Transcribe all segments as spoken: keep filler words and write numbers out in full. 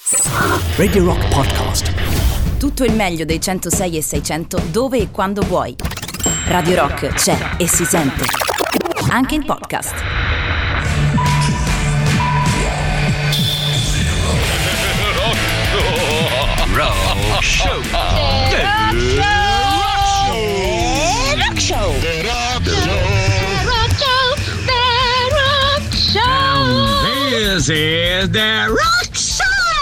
Radio Rock Podcast. Tutto il meglio dei centosei e seicento dove e quando vuoi. Radio Rock c'è e si sente anche in podcast. Rock Show. The Rock Show. The Rock Show. The Rock Show. This is the Rock Show.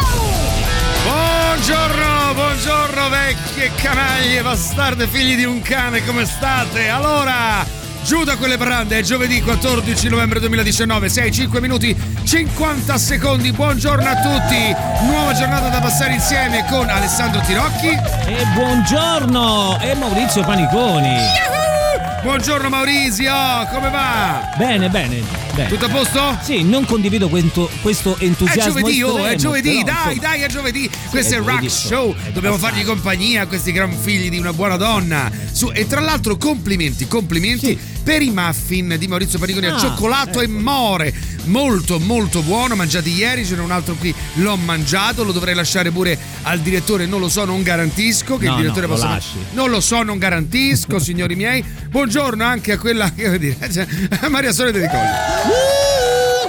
Buongiorno, buongiorno vecchi e canaglie, bastarde, figli di un cane, come state? Allora, giù da quelle brande, è giovedì quattordici novembre duemiladiciannove, sei, cinque minuti, cinquanta secondi, buongiorno a tutti, nuova giornata da passare insieme con Alessandro Tirocchi e buongiorno, e Maurizio Paniconi. Yahoo! Buongiorno Maurizio, come va? Bene, bene, bene. Tutto a posto? Sì, non condivido questo, questo entusiasmo. È giovedì, estremo, oh, è giovedì, però, dai, insomma. dai, è giovedì. Sì, Questo è il Rock giovedì, Show. è Dobbiamo passato. fargli compagnia a questi gran figli di una buona donna. Su, e tra l'altro complimenti, complimenti Sì. per i muffin di Maurizio Paniconi al Ah, cioccolato e ecco. more. Molto, molto buono, mangiati ieri, ce n'è un altro qui, l'ho mangiato, lo dovrei lasciare pure al direttore, non lo so, non garantisco che No, il direttore no, lo possa... lasci. Non lo so, non garantisco, signori miei. Buongiorno anche a quella, che vuol dire, cioè, a Maria Soledad Di Colli.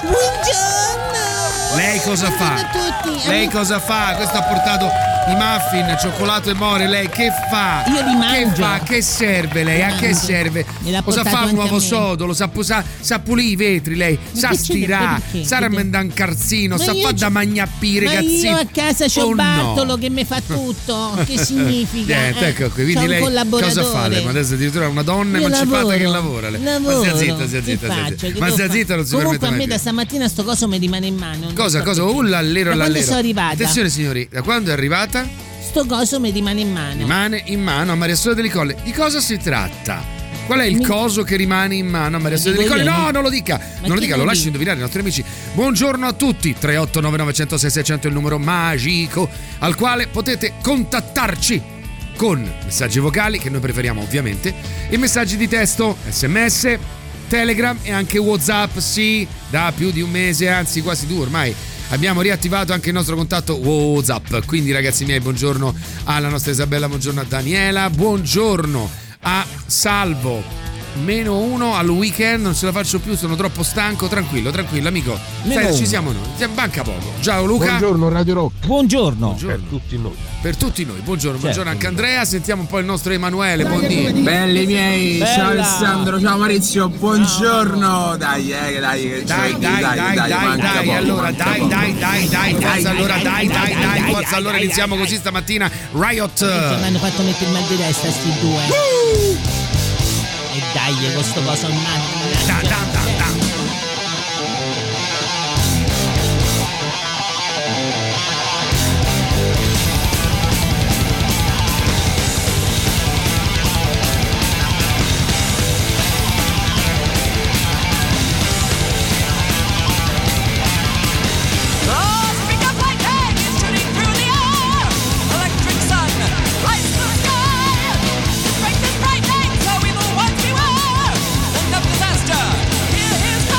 Buongiorno. Lei cosa fa? Buongiorno a tutti. Lei cosa fa? Questo ha portato i muffin, cioccolato e more. Lei che fa? Io li mangio. Che fa? Che serve lei? A che Mangio. serve? Me l'ha Cosa portato fa un anche nuovo a me. sodo? Lo sa, sa, sa pulire i vetri lei? Ma Sa che ce ne stirare? perché? Sa ramendare un carzino? Ma Sa io fa c'ho- da magnappi Ma ragazzini? io a casa c'ho Oh, no. Bartolo che mi fa tutto. Che significa? Niente, Eh, ecco qui. c'ho Quindi un lei collaboratore. cosa fa? Lei? Ma adesso addirittura una donna Io emancipata lavoro. che lavora. Lei. Lavoro. Ma sia zitta, sia Che zitta, sia faccio? zitta. Che Ma devo sia fare? zitta, non si Comunque permette a me mai da più. stamattina sto coso mi rimane in mano. non Cosa, so cosa? perché. Uh, l'allero, Da quando l'allero. sono arrivata? Attenzione signori, da quando è arrivata? Sto coso mi rimane in mano. Rimane in mano a Maria Soledad Di Colli. Di cosa si tratta? Qual è il Mi- coso che rimane in mano a Maria Lo Soledad Di dico Colli? io, No, mi- non lo dica, non lo chi dica, lo lo lasci dice? indovinare i nostri amici. Buongiorno a tutti, tre otto nove nove zero zero sei sei zero zero è il numero magico al quale potete contattarci con messaggi vocali, che noi preferiamo ovviamente, e messaggi di testo, sms, Telegram e anche WhatsApp. Sì, da più di un mese, anzi quasi due ormai, abbiamo riattivato anche il nostro contatto WhatsApp. Quindi ragazzi miei, buongiorno alla nostra Isabella, buongiorno a Daniela, buongiorno a Salvo. Meno uno al weekend, non ce la faccio più, sono troppo stanco. Tranquillo, tranquillo amico. Meno Sai, ci uno. siamo noi, Siamo- manca poco. Ciao Luca. Buongiorno Radio Rock. Buongiorno. Buongiorno. Per tutti noi. Per tutti noi, buongiorno, buongiorno Certo. anche Andrea. Sentiamo un po' il nostro Emanuele, buondì. Belli miei, Bella. ciao Alessandro, ciao Maurizio, buongiorno. Dai, eh, dai, che Dai, c'è, dai, dai, dai, manca dai, poco, allora, manca dai, poco. dai, dai, dai, forza, allora, dai, dai, dai, forza, allora iniziamo così stamattina. Riot. Mi hanno fatto mettere il mal di testa sti due. E dai, questo coso in mano. Da, da, da, da. Speak up like eggs shooting through the air. Electric sun, lights the sky. Strength is frightening, so we will once beware. Wind of disaster, hear his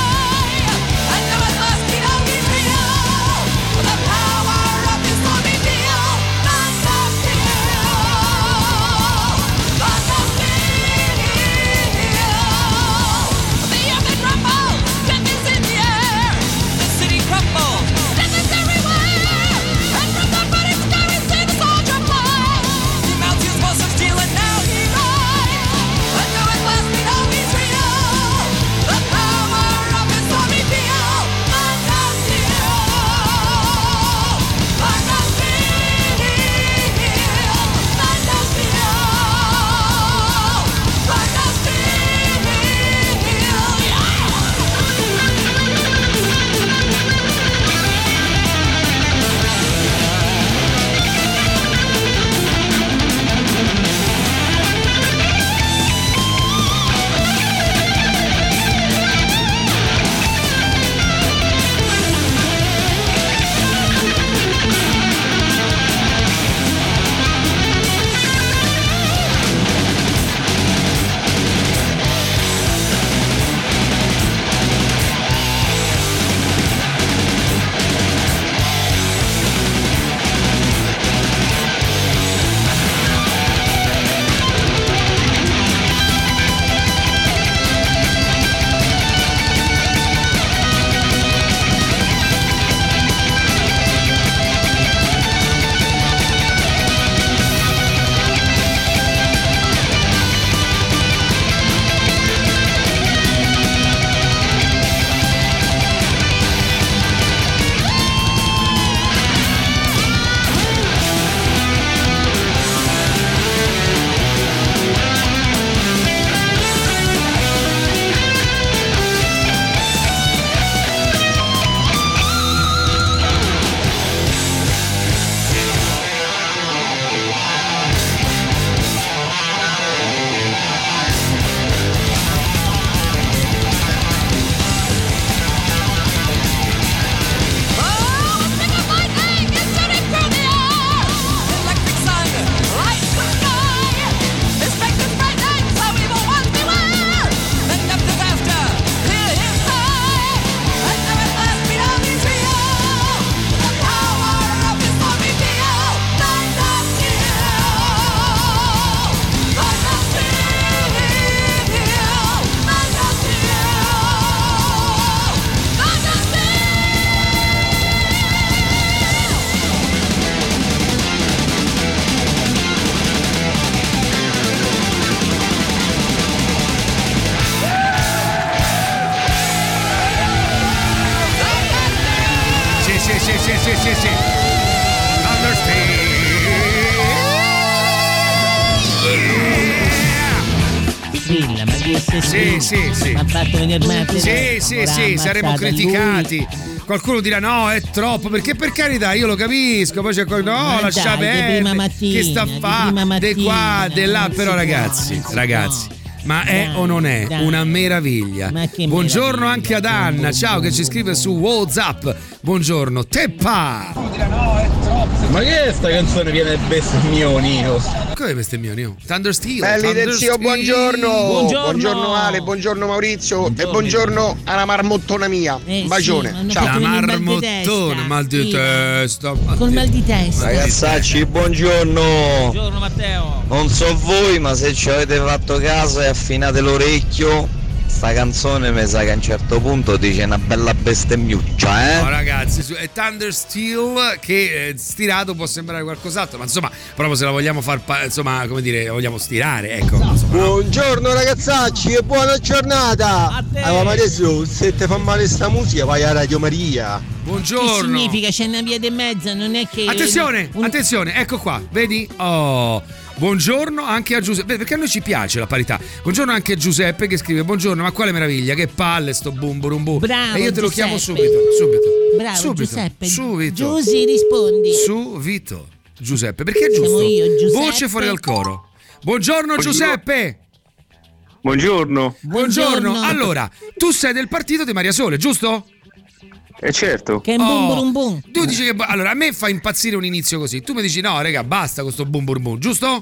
S S Sì, sì, sì. Mi ha fatto venire male. Sì, sì, sì, saremo criticati. Qualcuno dirà no, è troppo, perché per carità io lo capisco, poi c'è qualcuno no, Ma lascia dai, che prima perdere, mattina, che sta a che fa, prima de qua, mattina, de là, non però si ragazzi, può, non si ragazzi. può. Ma è Dai, o non è dai. una meraviglia? Ma che Buongiorno meraviglia, anche ad Anna, ciao, che ci scrive su WhatsApp. Buongiorno, Teppa! Ma che è sta canzone piena di bestemmioni? Come bestemmioni? oh? Thunder Steel. Belli del Thunder zio, Steel. buongiorno. Buongiorno. Buongiorno Ale, buongiorno Maurizio Buongiorno. e buongiorno alla marmottona mia. Eh, Un bacione. sì, hanno Ciao. La fatto venire mal di marmottona, testa. mal di Sì. testa. mal Col di- mal di testa. Ragazzacci, buongiorno. Buongiorno Matteo. Non so voi, ma se ci avete fatto caso e affinate l'orecchio, sta canzone mi sa che a un certo punto dice una bella bestemmiuccia, eh? No ragazzi, su- è Thunder Steel che eh, stirato può sembrare qualcos'altro, ma insomma, proprio se la vogliamo far, pa- insomma, come dire, la vogliamo stirare, ecco. Insomma, no? Buongiorno ragazzacci e buona giornata. A te. Allora, ma adesso se ti fa male sta musica vai a Radio Maria. Che Buongiorno. significa? C'è una via di mezzo, non è che. Attenzione, un- attenzione, ecco qua, vedi? Oh, buongiorno anche a Giuseppe, perché a noi ci piace la parità. Buongiorno anche a Giuseppe che scrive: buongiorno, ma quale meraviglia, che palle sto bum burum bum. Bravo, E io te lo Giuseppe. chiamo subito, subito. Bravo subito, Giuseppe. Subito. Giusy, rispondi. Subito. Giuseppe, perché è Siamo giusto? io, Giuseppe. Voce fuori dal coro. Buongiorno Giuseppe. Buongiorno. Buongiorno. Buongiorno. Allora, tu sei del partito di Maria Sole, giusto? Eh certo. Che è un bum bum bum. Tu dici che allora a me fa impazzire un inizio così. Tu mi dici no, raga, basta con sto bum bum bum, giusto?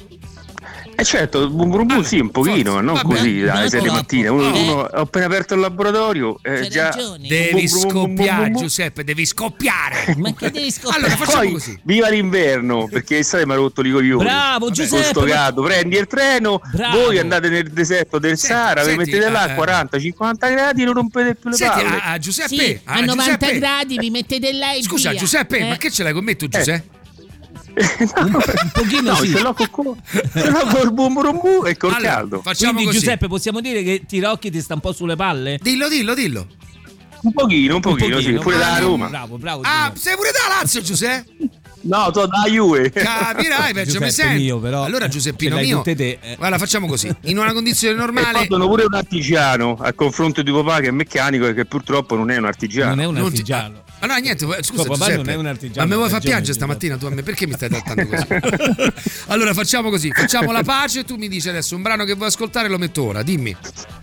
Eh certo, bum bum bum Allora, sì, un pochino, forza, ma non vabbè. così No, alle sei di troppo. mattina. Uno, Eh. uno ha appena aperto il laboratorio, eh, C'è già. ragione. Devi Bum, bum, bum, bum, scoppiare, bum, bum. Giuseppe, devi scoppiare. Ma che devi scoprire? Allora facciamo Poi, così. viva l'inverno, perché l'estate mi ha rotto i coglioni. Bravo Con Giuseppe. sto gatto, prendi il treno, Bravo. voi andate nel deserto del Senti, Sahara, vi senti, mettete là eh, a quaranta cinquanta gradi e non rompete più le Senti, palle. a, a Giuseppe, Sì, a a novanta Giuseppe. gradi vi mettete là e Scusa, via. Giuseppe, Eh? ma che ce l'hai con me tu, Giuseppe? un pochino no, sì. ce l'ho con co- ce l'ho col bum bum bum e col Allora, caldo. facciamo Quindi così. Giuseppe, possiamo dire che Tirocchi ti sta un po' sulle palle? Dillo, dillo, dillo. Un pochino, un pochino, sì, pure da Roma. Bravo, bravo. Ah, Giuseppe. sei pure da Lazio, Giuseppe? No, to da Juve. Capirai, perché mi Giuseppe senti. mio, però. Allora Giuseppino Ce l'hai mio. tutte te, eh. Guarda, facciamo così. In una condizione E normale poi sono pure un artigiano a confronto di papà che è meccanico e che purtroppo non è un artigiano. Non è un non ti- artigiano. Allora niente, scusa Tuo papà Giuseppe, non è un artigiano, ma mi vuoi ha far ragione, piangere stamattina tu a me? Perché mi stai trattando così? Allora facciamo così, facciamo la pace, tu mi dici adesso un brano che vuoi ascoltare lo metto ora, dimmi.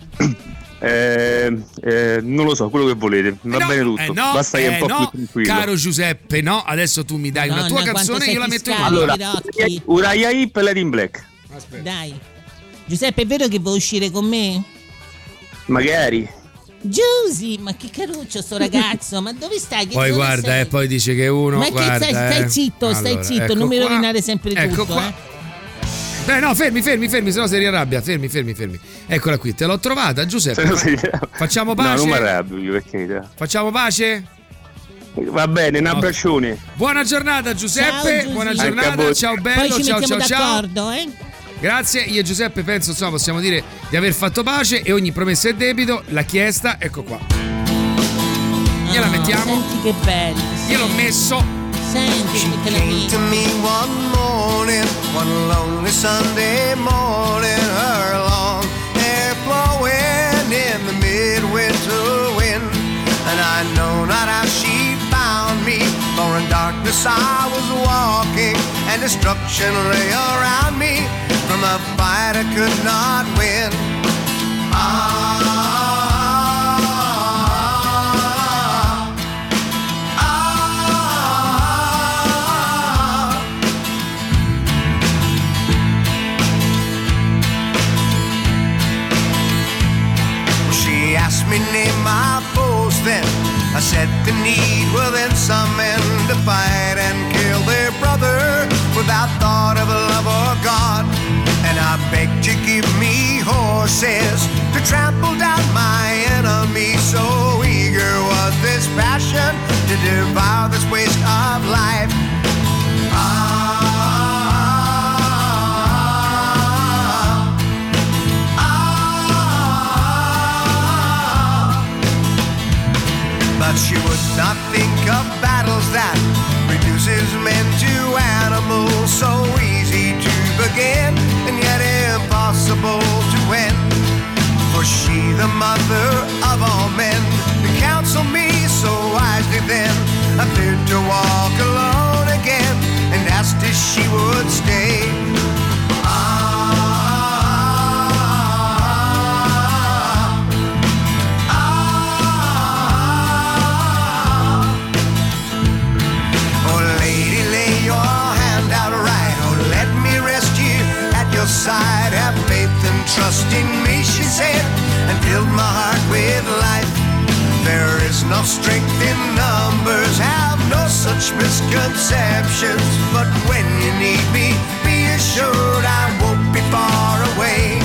Eh, eh, non lo so, quello che volete, va Eh no, bene tutto, eh no, basta che è un eh po' no, più tranquillo. caro Giuseppe, no, adesso tu mi dai una Madonna, tua quanto canzone e sei io la metto in fiscale. Allora, Tirocchi. Uriah Heep e Led in Black, Dai. Giuseppe, è vero che vuoi uscire con me? magari. Giusy, ma che caruccio sto ragazzo, ma dove stai? Che Poi zona guarda, sei? e poi dice che uno Ma che guarda, stai, stai eh. zitto, stai Allora, zitto, ecco non mi qua, rovinare sempre ecco tutto, qua. eh. Beh, no, fermi, fermi, fermi, sennò si riarrabbia. Fermi, fermi, fermi. Eccola qui, te l'ho trovata, Giuseppe. Se no si- Facciamo No, pace? non mi arrabbio io, perché Facciamo pace? va bene, un abbraccione. Buona giornata Giuseppe, Ciao, Giusy. buona Anche a giornata, voi. ciao Poi bello, ci ciao mettiamo ciao ciao. d'accordo, eh? Grazie, io e Giuseppe penso insomma possiamo dire di aver fatto pace e ogni promessa è debito, l'ha chiesta, ecco qua. Gliela Ah, mettiamo, Senti che bello. gliel'ho messo. Senti che te la Came to metti. me one morning, one lonely Sunday morning, her long hair blowing in the midwinter wind. And I know not how she found me, for in darkness I was walking, and destruction lay around me from a fight I could not win. Ah. She asked me name my foes then I said the need within some men to fight and kill their brother without thought of love or God. And I begged you give me horses to trample down my enemy. So eager was this passion to devour this waste of life. Ah. But she would not think of battles that reduces men to animals. So easy to begin and yet impossible to end. Was she the mother of all men to counsel me so wisely then? I feared to walk alone again and asked if she would stay. Side, have faith and trust in me, she said, and filled my heart with life. There is no strength in numbers, have no such misconceptions, but when you need me, be assured I won't be far away.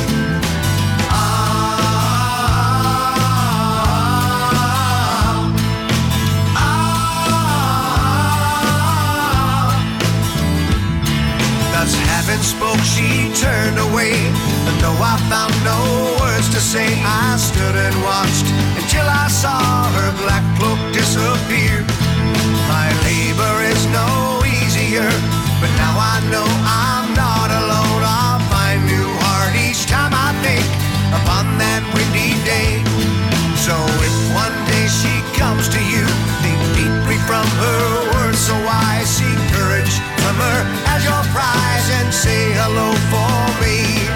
Having spoke, she turned away, and though I found no words to say, I stood and watched until I saw her black cloak disappear. My labor is no easier, but now I know I'm not alone. I'll find new heart each time I think upon that windy day. So if one day she comes to you, think deeply from her words so wise, seek courage from her as your prize and say hello for me.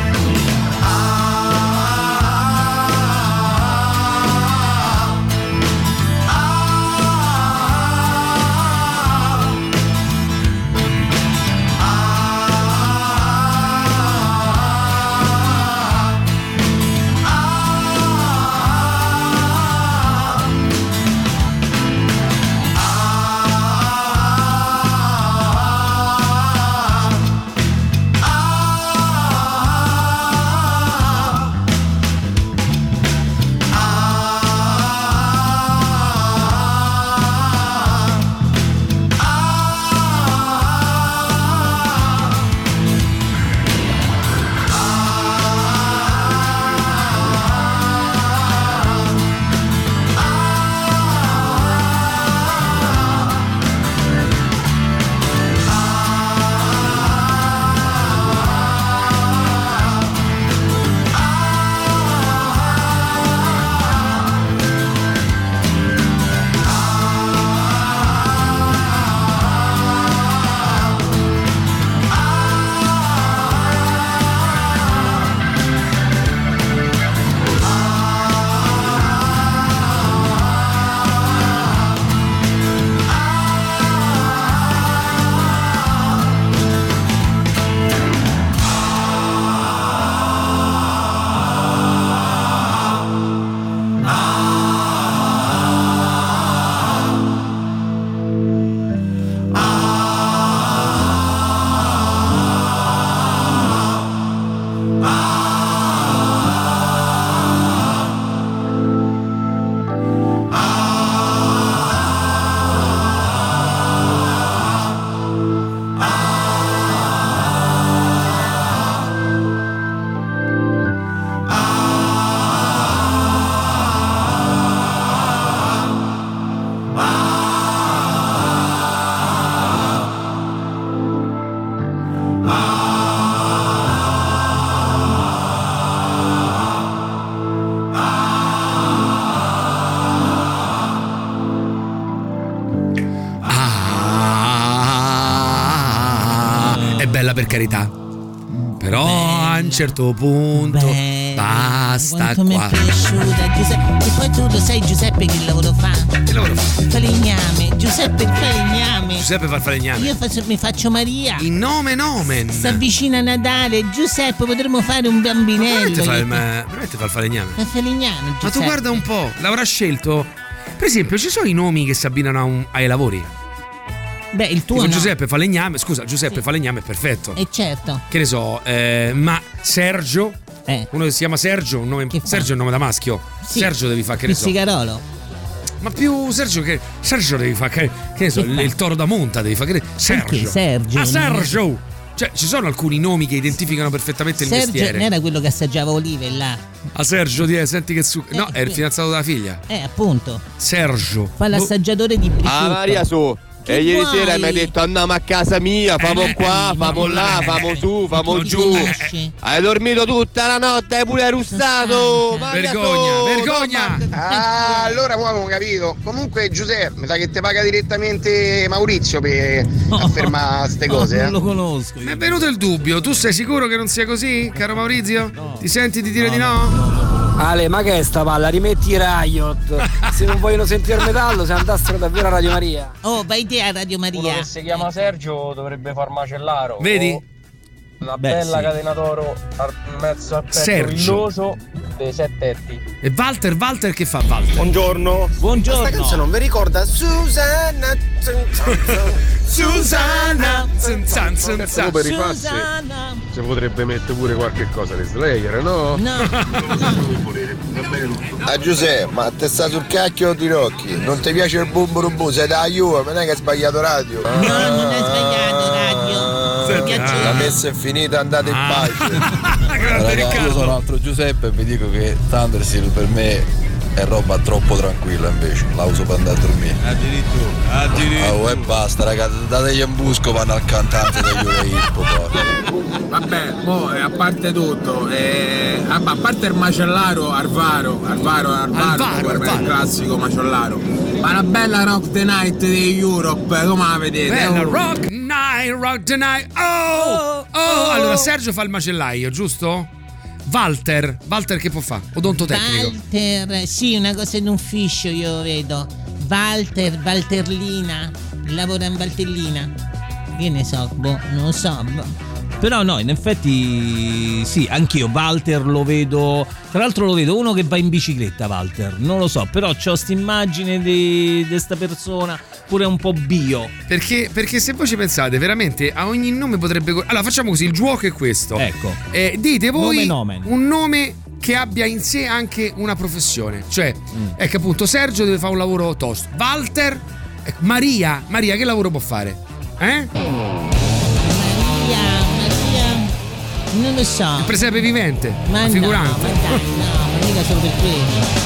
Per carità, però Beh. a un certo punto Beh. basta Quanto qua. Mi è piaciuta Giuseppe. E poi tu lo sai Giuseppe che lavoro fa? Che lavoro fa? Il falegname. Giuseppe il falegname. Giuseppe fa il falegname. Io faccio, mi faccio Maria. In nome nomen. Si avvicina Natale. Giuseppe, potremmo fare un bambinello. Ma veramente fa il, ma, veramente fa il falegname? Fa il falegname Giuseppe. Ma tu guarda un po', l'avrà scelto. Per esempio, ci sono i nomi che si abbinano a un, ai lavori? Beh, il tuo tipo no. Giuseppe Falegname, scusa, Giuseppe sì. Falegname è perfetto. E certo. Che ne so, eh, ma Sergio, eh. uno che si chiama Sergio, un nome, Sergio è un nome da maschio. Sì. Sergio devi fare, che ne so. Pizzicarolo. Ma più Sergio che Sergio devi fare, che, che ne so, il, il toro da monta devi fare. Che, Sergio. Sergio. Ah, Sergio. Cioè, ci sono alcuni nomi che identificano perfettamente il Sergio mestiere. non era quello che assaggiava olive là. Ah, Sergio, die, senti che su. No, eh, è il fidanzato della figlia. Eh, appunto. Sergio. Fa l'assaggiatore di prosciutto. Ah, Maria su. Che e ieri vuoi? sera mi hai detto andiamo a casa mia, famo Eh, qua, eh, famo eh, là, eh, famo su, famo non giù. conosci. Hai dormito tutta la notte, hai pure russato. Vergogna, vergogna. Ah, allora poi avevo capito. Comunque Giuseppe, mi sa che ti paga direttamente Maurizio per affermare queste cose, Non eh. lo conosco. Mi è venuto il dubbio, tu sei sicuro che non sia così, caro Maurizio? Ti senti di dire di no? Ale, ma che è sta palla? Rimetti Riot. Se non vogliono sentire metallo, se andassero davvero a Radio Maria. Oh, vai te a Radio Maria. Uno che si chiama Sergio dovrebbe far macellaro. Vedi? O una Beh, bella sì. catena d'oro al mezzo al petto Sergio. illoso dei settetti. E Walter, Walter che fa Walter? Buongiorno. Buongiorno. Questa canzone non vi ricorda Susanna? Susanna zan, zan, zan, zan. Per i passi Susanna. si potrebbe mettere pure qualche cosa di Slayer, no? No. Ah Giuseppe, ma te sta sul cacchio di Rocchi? Non ti piace il boom boom boom? Sei da Juve, non è che hai sbagliato radio? No, non hai sbagliato radio. Mi piace. La messa è finita, andate in pace. Grande Riccardo. altro Giuseppe e vi dico che Thundersteel per me è roba troppo tranquilla, invece la uso per andare a dormire. Addirittura, addirittura. Oh, e basta ragazzi, dategli un busco, vanno al cantante degli Ure Hippo poi. Vabbè, mo, a parte tutto, eh, a a parte il macellaro Arvaro, Arvaro, Arvaro, Alvaro, quello è Alvaro. il classico macellaro. Ma una bella Rock the Night di Europe, come la vedete? Bella Oh. rock night, rock the night. Oh, oh, allora Sergio fa il macellaio, giusto? Walter, Walter che può fare? Odontotecnico. Walter, sì, una cosa in ufficio io vedo. Walter, Walterlina, lavora in Valtellina. Che ne so, boh, non lo so. boh. Però no, in effetti sì, anch'io Walter lo vedo. Tra l'altro lo vedo uno che va in bicicletta, Walter. Non lo so, però c'ho st'immagine di questa persona pure un po' bio. Perché, perché se voi ci pensate, veramente a ogni nome potrebbe. Allora facciamo così, il gioco è questo. Ecco. Eh, dite voi Nome nomen. un nome che abbia in sé anche una professione. Cioè, ecco appunto, Sergio deve fare un lavoro tosto. Walter, ecco, Maria, Maria che lavoro può fare? Eh? Maria, Maria, non lo so. Il presepe vivente, Ma la no, figurante. ma dai, no, ma mica solo per quello.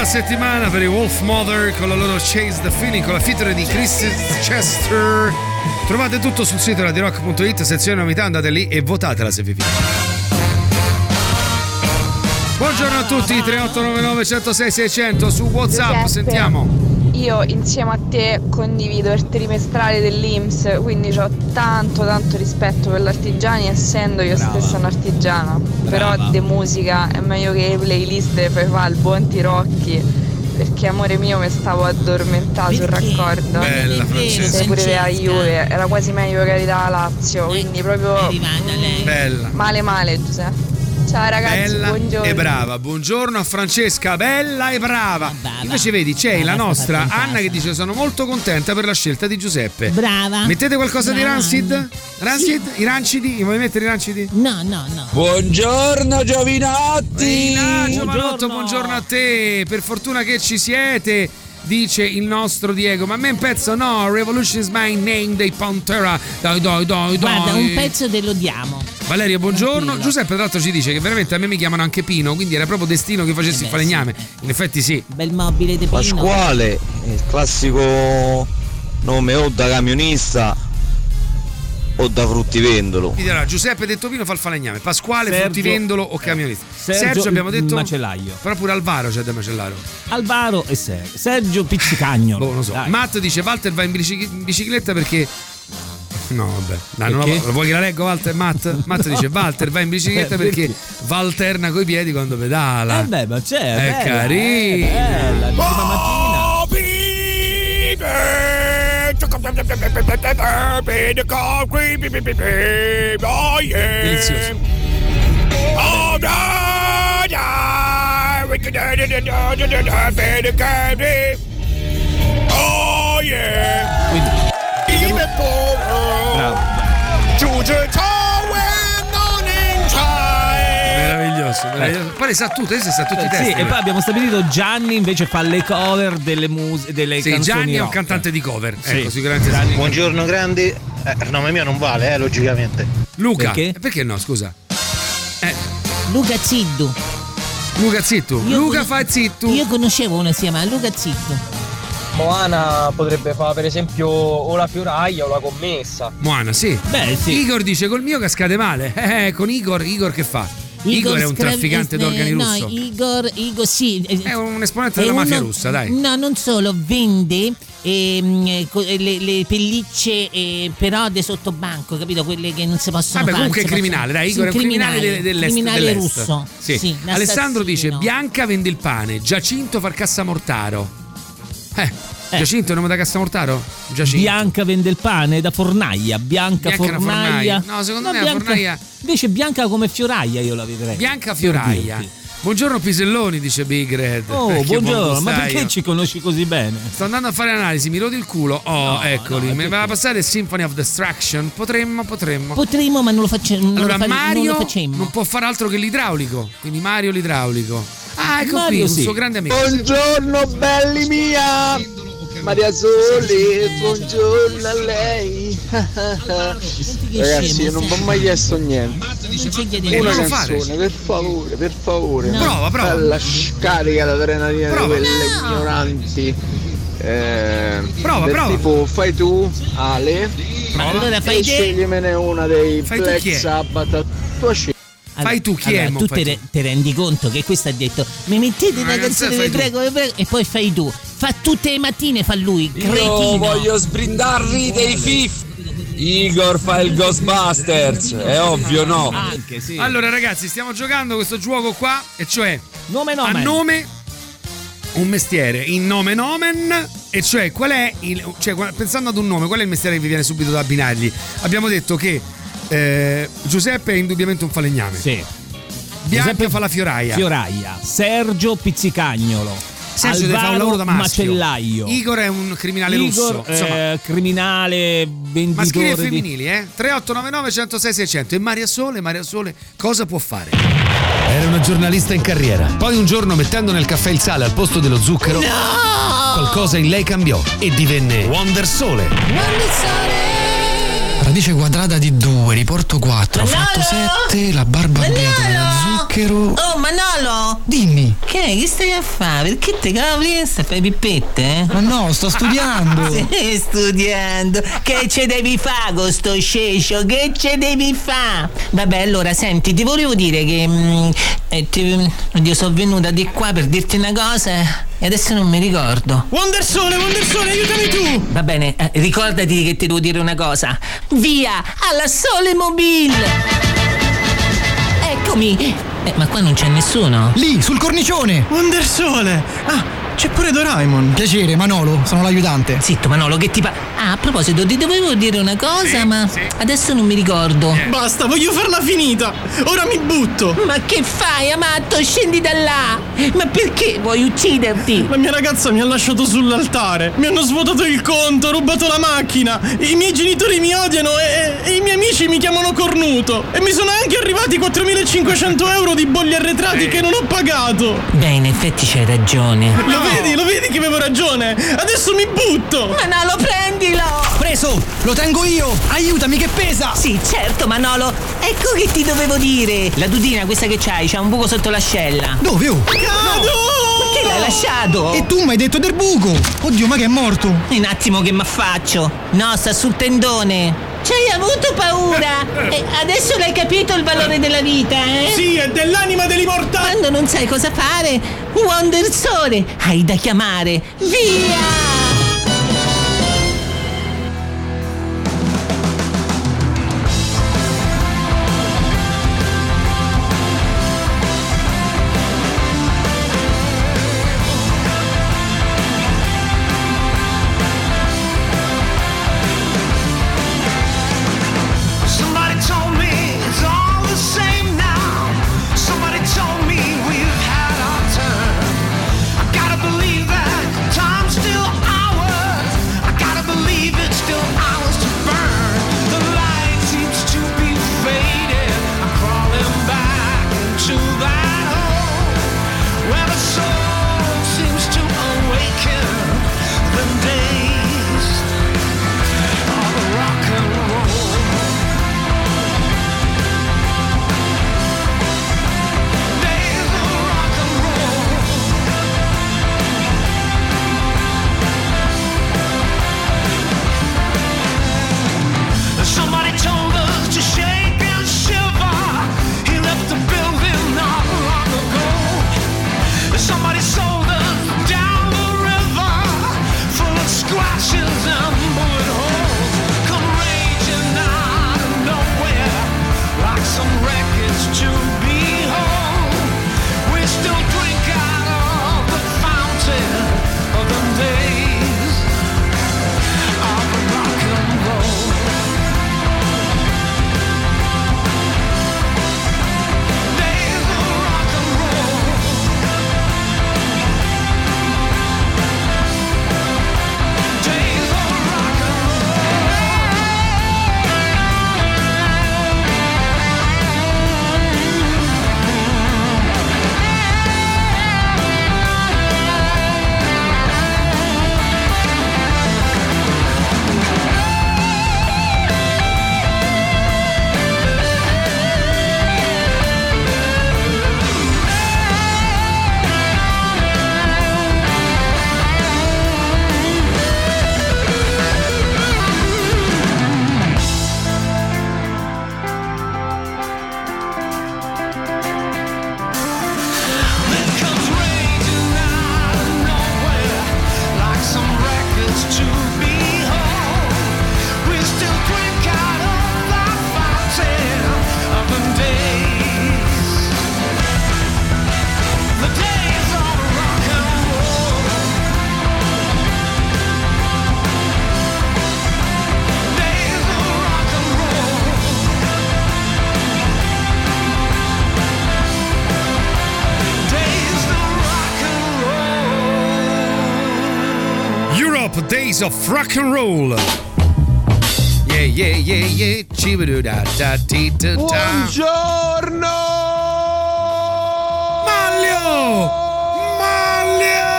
settimana per i Wolf Mother con la loro Chase the Feeling, con la feature di Chris Chester. Trovate tutto sul sito radio rock punto it, sezione novità, andate lì e votatela se vi piace. Buongiorno a tutti, tre otto nove nove uno zero sei sei zero zero su WhatsApp, Giuseppe, sentiamo. Io insieme a te condivido il trimestrale dell'I N P S, quindi ho tanto tanto rispetto per l'artigiani, essendo io Brava. stessa un'artigiana. Brava. Però di musica è meglio che le playlist le fai fare al buon Tirocchi, perché amore mio mi stavo addormentando sul raccordo. Bella Francesca. E pure della Juve, era quasi meglio che la Lazio, quindi proprio Bella. male male Giuseppe. Ciao ragazzi, Bella buongiorno. e brava, buongiorno a Francesca, bella e brava. Invece vedi c'è la nostra Anna che dice sono molto contenta per la scelta di Giuseppe. Brava. Mettete qualcosa Brava, di Rancid? Anna. Rancid? I Rancidi? Vuoi mettere i Rancidi? No, no, no. Buongiorno Giovinotti. Ehi, Giovanotto, buongiorno a te. Per fortuna che ci siete, dice il nostro Diego. Ma a me un pezzo no, Revolution is my name dei Pantera. Dai, dai, dai, dai. Guarda, un pezzo te lo diamo. Valerio, buongiorno. Tranquillo. Giuseppe, tra l'altro, ci dice che veramente a me mi chiamano anche Pino, quindi era proprio destino che facessi Eh beh, il falegname. In effetti, sì. Bel mobile di Pino. Pasquale, il classico nome o da camionista o da fruttivendolo. Quindi allora, Giuseppe detto Pino fa il falegname. Pasquale, Sergio- fruttivendolo o camionista. Sergio Sergio abbiamo il detto macellaio. Però pure Alvaro c'è da macellaro. Alvaro e Sergio. Sergio Pizzicagnolo. Boh, non so. Dai. Matt dice Walter va in, bici- in bicicletta perché. No, vabbè. Dai, non Perché? lo, lo vuoi che la leggo, Walter? Matt? Matt dice Walter va in bicicletta Eh, perché perché? va alterna coi piedi quando pedala. Eh beh, ma c'è. È bella, carino. eh, bella, di prima mattina. Delizioso. Oh yeah. Quindi, bravo. Meraviglioso, meraviglioso. Poi le sa tutte, adesso sa tutti i Eh, testi. sì, e poi abbiamo stabilito Gianni invece fa le cover delle, mus- delle Sì, canzoni Gianni è un rock. cantante di cover. Sì. Ecco, sicuramente Gianni- sì. Buongiorno grandi, eh, il nome mio non vale, eh, logicamente. Luca. Perché? Eh, Perché no, scusa? Eh, Luca Ziddu. Luca zitto. Io Luca con- fa zitto. Io conoscevo uno, si chiama Luca Ziddu. Moana potrebbe fare per esempio o la fioraia o la commessa. Moana, sì. Beh, sì. Igor dice col mio cascate male. Eh, con Igor, Igor che fa? Igor, è un Scra- trafficante eh, d'organi no, russo. Igor, Igor sì. eh, È un esponente è della mafia uno- russa, dai. No, non solo, vende ehm, eh, co- le, le pellicce eh, però de sottobanco, capito? Quelle che non si possono Vabbè, fare. comunque è non si criminale, possono- dai, sì, Igor è un criminale de- dell'est. criminale dell'est. russo. Sì. Sì, un Alessandro dice assassino. Bianca vende il pane, Giacinto fa il cassamortaro. Eh, Giacinto è il nome da cassamortaro? Giacinto. Bianca vende il pane da fornaia. Bianca, Bianca è una fornaia. fornaia. No, secondo me la Bianca- fornaia- Invece Bianca come fioraia io la vedrei. Bianca Per Fioraia. dirti. Buongiorno Piselloni, dice Big Red. Oh, Eh, che buongiorno, buon ma gustaio. perché ci conosci così bene? Sto andando a fare analisi, mi rodi il culo. Oh, No, eccoli. no, Mi perché? va a passare Symphony of Destruction. Potremmo, potremmo. Potremmo, ma non lo facciamo. Allora, non lo fa- Mario non lo facemmo. non può fare altro che l'idraulico. Quindi Mario l'idraulico. Ah, ecco Mario qui, un sì. suo grande amico. Buongiorno belli mia, Maria Sole, buongiorno a lei. Ragazzi, io non vi ho mai chiesto niente. Eh, Una non lo fare. canzone, per favore, per favore. No. Prova, prova. Bella scarica l'adrenalina di Prova. quelle ignoranti. Eh, Prova, del prova. tipo fai tu, Ale, Ma allora fai e te. sceglimene una dei Fai tu Black chi è? Sabbath. Tua scelta. Fai tu, chi allora, è, mo, tu fai te, tu. re- te rendi conto che questo ha detto mi mettete Una una canzone, canzone, vi fai tu. prego, vi prego, e poi fai tu. Fa tutte le mattine, fa lui, Io cretino. voglio sbrindarvi dei fif. Igor fa il Ghostbusters, è ovvio, no? Anche sì. Allora, ragazzi, stiamo giocando questo gioco qua, e cioè nome a nome. nome un mestiere in nome nomen, e cioè qual è il, cioè qual- pensando ad un nome, qual è il mestiere che vi viene subito da abbinargli? Abbiamo detto che eh, Giuseppe è indubbiamente un falegname. Sì. Bianca Giuseppe fa la fioraia. Fioraia. Sergio Pizzicagnolo. Sergio deve fare un Alvaro lavoro da maschio. macellaio. Igor è un criminale Igor, russo. Insomma, eh, criminale, venditore maschili e di... femminili, eh? tre otto nove nove uno zero sei sei zero zero. E Maria Sole, Maria Sole cosa può fare? Era una giornalista in carriera. Poi un giorno, mettendo nel caffè il sale al posto dello zucchero, qualcosa in lei cambiò e divenne Wonder Sole. Radice quadrata di due, riporto quattro, Manolo! fratto sette, la barba bianca dello zucchero. Oh Manolo, Manolo! Dimmi. Che, che stai a fare? Perché te cavoli? Stai a fare pippette? Ma no, sto studiando. Sì, studiando. Che ce devi fare con sto scecio? Che ce devi fare? Vabbè, allora, senti, ti volevo dire che... Mh, eh, ti, oddio, sono venuta di qua per dirti una cosa e adesso non mi ricordo. Wondersole, Wondersole, aiutami tu! Va bene, eh, ricordati che ti devo dire una cosa. Via alla Sole Mobile! Eccomi! Eh, ma qua non c'è nessuno? Lì, sul cornicione! Wondersole! Ah, c'è pure Doraemon! Piacere, Manolo, sono l'aiutante. Zitto, Manolo, che ti fa... Ah, a proposito, ti dovevo dire una cosa, sì, ma sì. Adesso non mi ricordo. Yeah. Basta, voglio farla finita! Ora mi butto! Ma che fai, Amatto? Scendi da là! Ma perché vuoi ucciderti? La mia ragazza mi ha lasciato sull'altare. Mi hanno svuotato il conto, rubato la macchina. I miei genitori mi odiano e, e i miei amici mi chiamano cornuto. E mi sono anche arrivati quattromilacinquecento euro di bolli arretrati sì. che non ho pagato. Beh, in effetti c'hai ragione. Lo no. vedi, lo vedi che avevo ragione? Adesso mi butto! Manolo, prendilo! Preso! Lo tengo io! Aiutami che pesa! Sì, certo, Manolo. Ecco che ti dovevo dire. La dudina, questa che c'hai, c'ha un buco sotto l'ascella. Dove? Oh? Cado! Ma che l'hai lasciato? E tu mi hai detto del buco! Oddio, ma che è morto! Un attimo che m'affaccio. No, sta sul tendone. Ci hai avuto paura? E adesso l'hai capito il valore della vita, eh? Sì, è dell'anima dell'immortale! Quando non sai cosa fare, Wondersole, hai da chiamare. Via! Days of Rock and Roll. Yeah, yeah, yeah, yeah. Cibidu-da-da-ti-ta-ta. Buongiorno! Maglio! Maglio!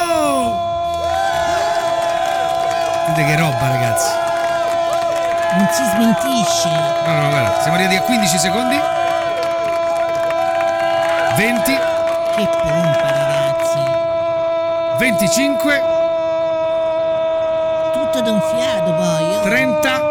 Vedete che roba, ragazzi. Non si smentisce. No, no, guarda, siamo arrivati a quindici secondi. venti. che pompa, ragazzi. venticinque. Tutto d'un fiato poi. trenta.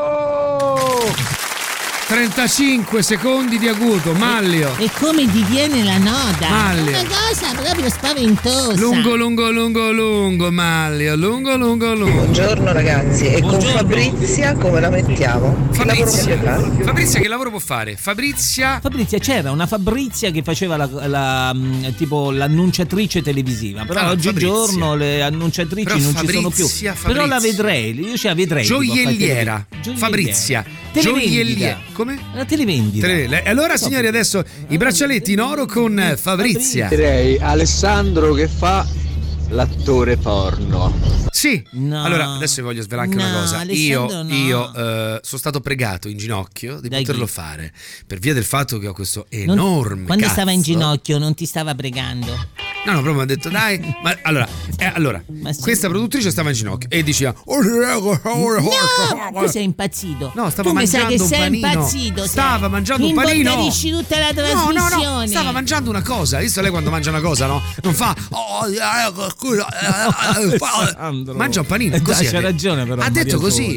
trentacinque secondi di acuto, Mallio. E come ti viene la nota? Mallio. Una cosa proprio spaventosa. Lungo, lungo, lungo, lungo, Mallio. Lungo, lungo, lungo. Buongiorno ragazzi, e con Fabrizia come la mettiamo? Che lavoro Fabrizia. può fare? Fabrizia che lavoro può fare? Fabrizia. Fabrizia, c'era una Fabrizia che faceva la, la, mh, tipo l'annunciatrice televisiva, però Ah, oggigiorno Fabrizia. le annunciatrici Però non ci sono più. Fabrizia, Però la Fabrizia. vedrei, io ce la vedrei. tipo, a fare Gioielliera. televisione. Fabrizia. Televendita. Gioielliera. Come? La televendita. Tele- E allora signori adesso i braccialetti in oro con Fabrizia. Direi Alessandro che fa l'attore porno. Sì, No. allora adesso vi voglio svelare anche No, una cosa. Io, Alessandro, no. io eh, sono stato pregato in ginocchio di Dai poterlo chi? fare per via del fatto che ho questo Non- enorme Quando cazzo. stava in ginocchio non ti stava pregando? No, no, proprio mi ha detto dai, ma allora, eh, allora sì. questa produttrice stava in ginocchio e diceva No, tu sei impazzito. No, stava tu mi sa mangiando che un sei panino. impazzito. Stava sei. mangiando un panino. Imbolderisci tutta la No, trasmissione. no, no, stava mangiando una cosa. Visto lei quando mangia una cosa, no? Non fa oh, eh, scusa, eh, eh, fa- mangia un panino, Eh, così. c'ha ha detto. ragione però. Ha detto Maria così.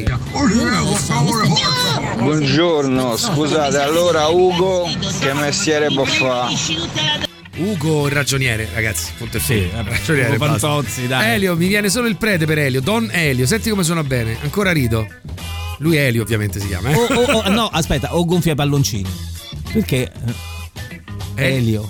Buongiorno, scusate, allora Ugo che mestiere può fare? Ugo il ragioniere, ragazzi, punto e Sì, finito. vabbè, Ragioniere, Ugo basta. Fantozzi, dai. Elio, mi viene solo il prete per Elio. Don Elio, senti come suona bene. Ancora rido. Lui è Elio, ovviamente si chiama. Eh? O, o- o- no, aspetta, o gonfia i palloncini. Perché Elio.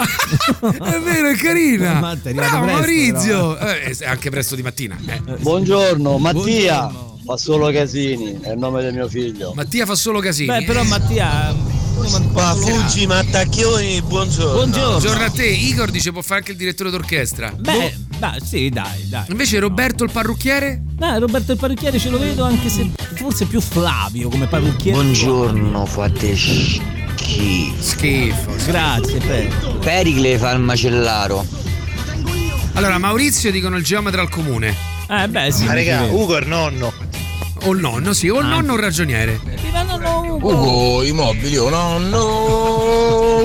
È vero, è carina. Ma ti è arrivato Bravo presto, Maurizio. Eh, è anche presto di mattina. eh. Buongiorno, Mattia. Buongiorno. Fa solo casini, è il nome del mio figlio. Mattia fa solo casini. Beh, però Mattia. Ma fuggi, mattacchioni, buongiorno. Buongiorno. Buongiorno a te. Igor dice può fare anche il direttore d'orchestra. Beh, dai, sì, dai, dai. Invece Roberto il parrucchiere? Dai, Roberto il parrucchiere ce lo vedo, anche se forse più Flavio come parrucchiere. Buongiorno, fate schifo. Schifo. Grazie, Pedro. Pericle fa il macellaro. Allora, Maurizio dicono il geometra al comune. Eh, beh, sì. Ma raga, mi ci vedo. Ugo è il nonno. O il nonno, sì, o il Ah. nonno o il ragioniere. Viva nonno Ugo. Ugo, i mobili, oh nonno,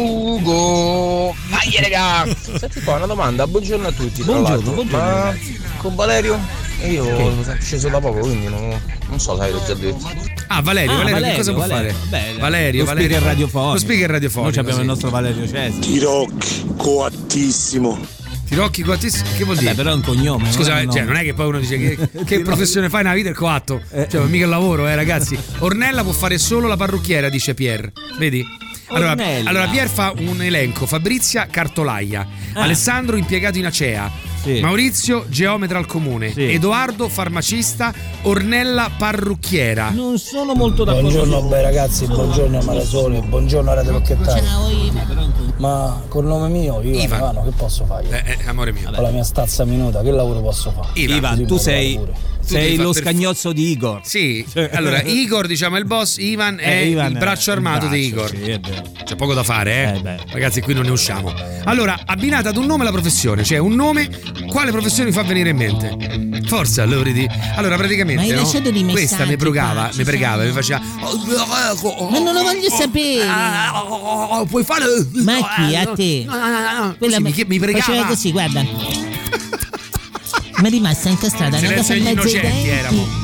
Ugo. Vai raga! Senti qua una domanda, buongiorno a tutti. tra Buongiorno, l'altro. buongiorno, Ma ragazzi. con Valerio? Io Che? sono sceso da poco, quindi non, non so se avete già detto. Ah, Valerio, Ah, Valerio, che Valerio, cosa può Valerio. fare? Beh, Valerio, lo Valerio. speaker radiofonico. Lo speaker radiofonico. Noi abbiamo sì. il nostro Valerio Cesare. Tirocchi, coattissimo. Tirocchi coattissimo, che vuol dire? Vabbè, però è un cognome. Scusa, non è un cioè, nome. non è che poi uno dice che, che professione fai nella vita il coatto. Eh. Cioè, mica il lavoro, eh, ragazzi. Ornella può fare solo la parrucchiera, dice Pier. Vedi? Allora, Ornella. allora Pier fa un elenco: Fabrizia cartolaia, Ah. Alessandro impiegato in Acea, Sì. Maurizio geometra al comune, Sì. Edoardo farmacista, Ornella parrucchiera. Non sono molto d'accordo. Buongiorno su- bei ragazzi, buongiorno Malasole, buongiorno a Radio Rocchettari. Ciao Iva. Ma col nome mio, Ivan, Ivan. Ivano, che posso fare? io? Eh, eh, amore mio. Con la mia stazza minuta, che lavoro posso fare? Ivan. Ivan, Così tu mi sei, pare pure. Tu sei devi lo far per- scagnozzo di Igor. Sì, allora Igor diciamo è il boss, Ivan è Eh, Ivan il è braccio il armato di braccio, Igor. sì, è vero. C'è poco da fare, eh? Eh, beh. Ragazzi, qui non ne usciamo. Allora, abbinata ad un nome la professione, cioè un nome, quale professione mi fa venire in mente? Forza, Loridi. Allora, praticamente, Ma hai no? lasciato dei Questa mi messaggi pregava, qua, mi ci pregava, sono? mi faceva Ma non lo voglio sapere. "Oh, puoi fare Ma chi? A te? Quella Quella mi, me- mi pregava. Faceva così, guarda. Mi è rimasta incastrata una cosa Silenzio in agli mezzo ai innocenti denti. eramo.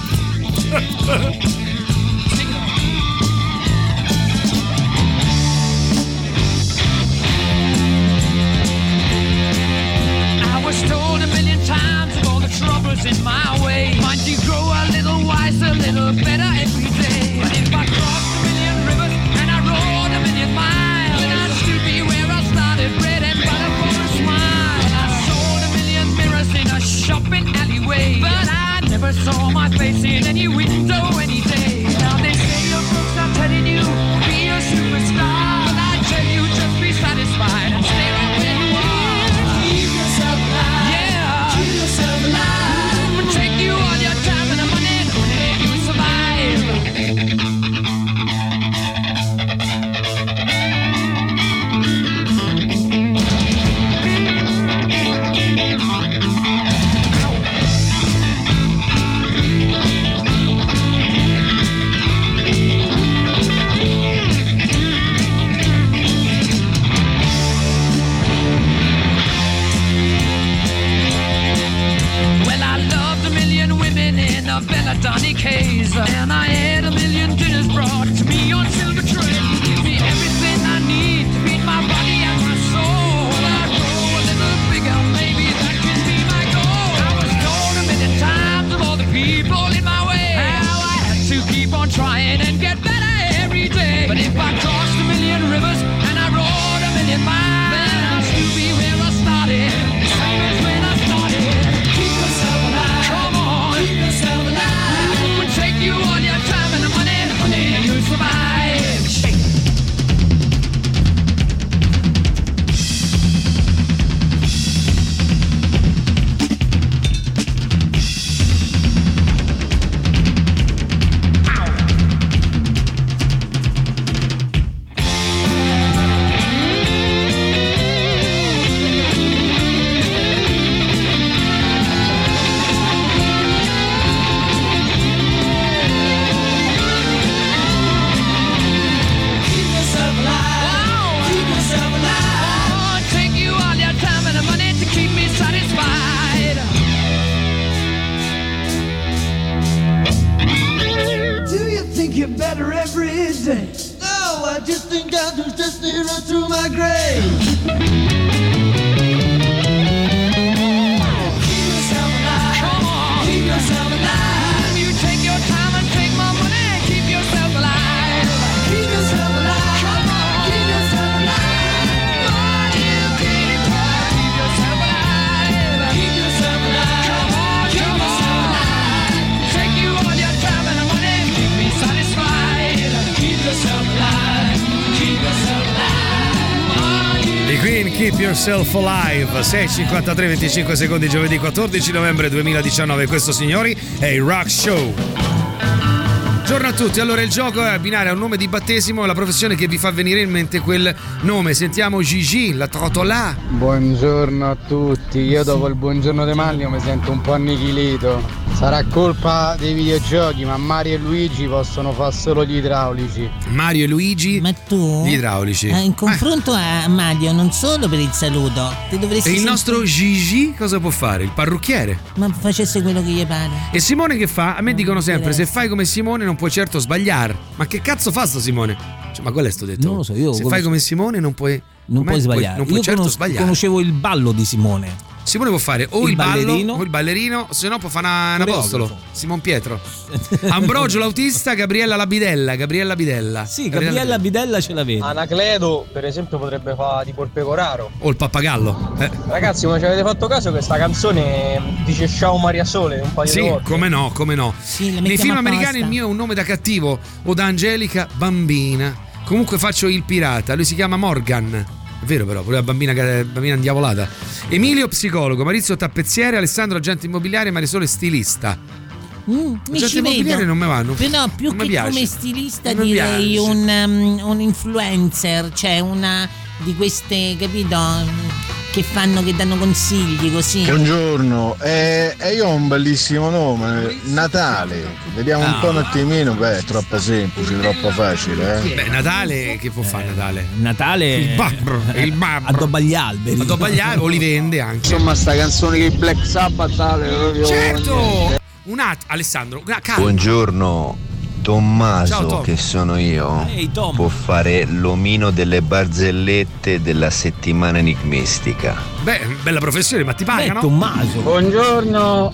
I was told a million times of all the troubles in my way. Mind you grow a little wiser, a little better every day. But if I crossed a million rivers and I rode a million miles, then I'd still be where I started, bread and butter for a smile. And I sold a million mirrors in a shopping alleyway, but I never saw my face in any window any day. better every day. No, I just think I'll just stay right through my grave. Keep Yourself Alive, sei e cinquantatré, venticinque secondi, giovedì quattordici novembre duemiladiciannove. Questo, signori, è il Rock Show. Buongiorno a tutti. Allora, il gioco è abbinare a un nome di battesimo la professione che vi fa venire in mente quel nome. Sentiamo Gigi, la trotolà. Buongiorno a tutti. Io dopo il buongiorno De Maglio mi sento un po' annichilito. Sarà colpa dei videogiochi, ma Mario e Luigi possono fare solo gli idraulici. Mario e Luigi? Ma tu? Gli idraulici. Eh, in confronto eh. a Mario, non solo per il saluto, ti dovresti E il sentire... nostro Gigi cosa può fare? Il parrucchiere. Ma facesse quello che gli pare. E Simone che fa? A me dicono sempre, se fai come Simone non puoi certo sbagliare. Ma che cazzo fa sto Simone? Cioè, ma quello è sto detto. Non lo so, io Se conosco... fai come Simone non puoi Non puoi sbagliare. non puoi Io certo conos- sbagliare. conoscevo il ballo di Simone. Simone può fare o il, Il ballo ballerino. o il ballerino, se no può fare una, un apostolo. Simon Pietro. Ambrogio l'autista, Gabriella la bidella. Gabriella Bidella. Sì, Gabriella Bidella ce la vedo. Anacleto, per esempio, potrebbe fare tipo il pecoraro. O il pappagallo. Eh. Ragazzi, ma ci avete fatto caso che sta canzone dice Ciao Maria Sole un paio Sì, di volte? come no, come no. Sì, Nei film americani il mio è un nome da cattivo o da Angelica bambina. Comunque faccio il pirata, lui si chiama Morgan. È vero però, pure la bambina, bambina indiavolata. Emilio psicologo, Maurizio tappezziere, Alessandro agente immobiliare, Marisole stilista. Mm, mi Agente ci immobiliare vedo. non mi vanno. Però più Non mi che piace. come stilista Non mi direi piace. un, um, un influencer, cioè una di queste, capito, che fanno, che danno consigli così. Buongiorno, e eh, io ho un bellissimo nome, Natale. Vediamo un Ah. po' un attimino, beh, è troppo semplice, troppo facile, eh. Beh, Natale, che può fare Natale? Natale Il babro, il babro. addobba gli alberi. Addobba gli alberi o li vende anche. Insomma, sta canzone che Black Sabbath tale proprio. Certo! Un att- Alessandro, una calma. Buongiorno, Tommaso, Ciao, Tom. che sono io, Ehi, Tom. può fare l'omino delle barzellette della settimana enigmistica. Beh, bella professione, ma ti pagano? Tommaso. Buongiorno.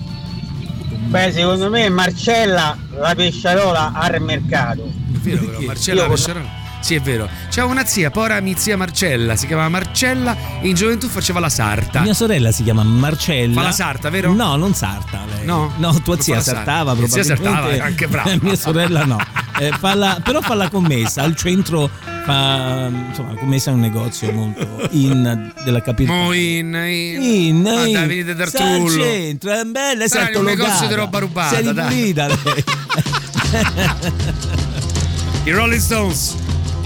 Beh, secondo me Marcella la pesciarola al mercato. È vero, però, Marcella Io- Pesciarola. Sì, è vero. C'è una zia, pora mia zia Marcella, si chiamava Marcella e in gioventù faceva la sarta. Mia sorella si chiama Marcella. Fa la sarta, vero? No, non sarta lei. No? No, tua Non zia fa la sarta. sartava Mia zia probabilmente. sartava, era anche brava. Mia sorella no. Eh, fa la- però fa la commessa al centro, fa insomma la commessa è un negozio molto in della capitale. Mo in, in, In, ah, in. dai, venite da Sta al Artullo. centro, è bella, Sarà esatto, un negozio locata. di roba rubata, Sei dai. ripulita lei. I Rolling Stones.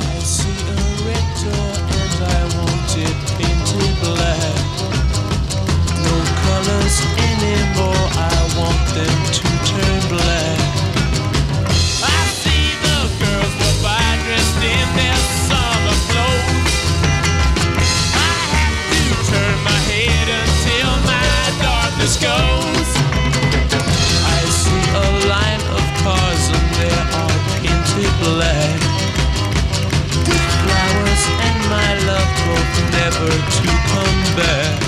Anymore, I want them to turn black. I see the girls go by dressed in their summer clothes. I have to turn my head until my darkness goes. I see a line of cars and they are painted black, with flowers and my love hope never to come back.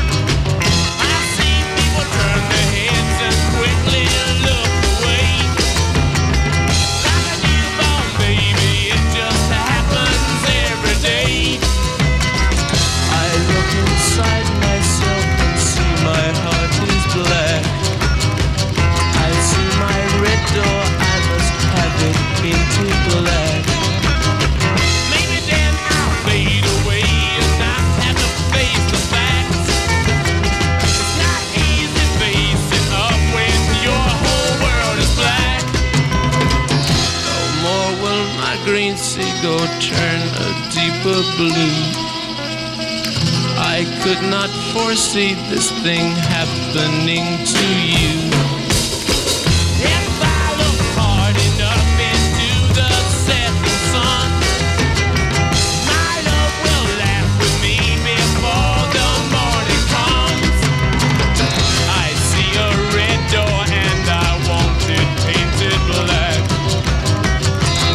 Green seagull turn a deeper blue. I could not foresee this thing happening to you. If I look hard enough into the setting sun, my love will laugh with me before the morning comes. I see a red door and I want it painted black.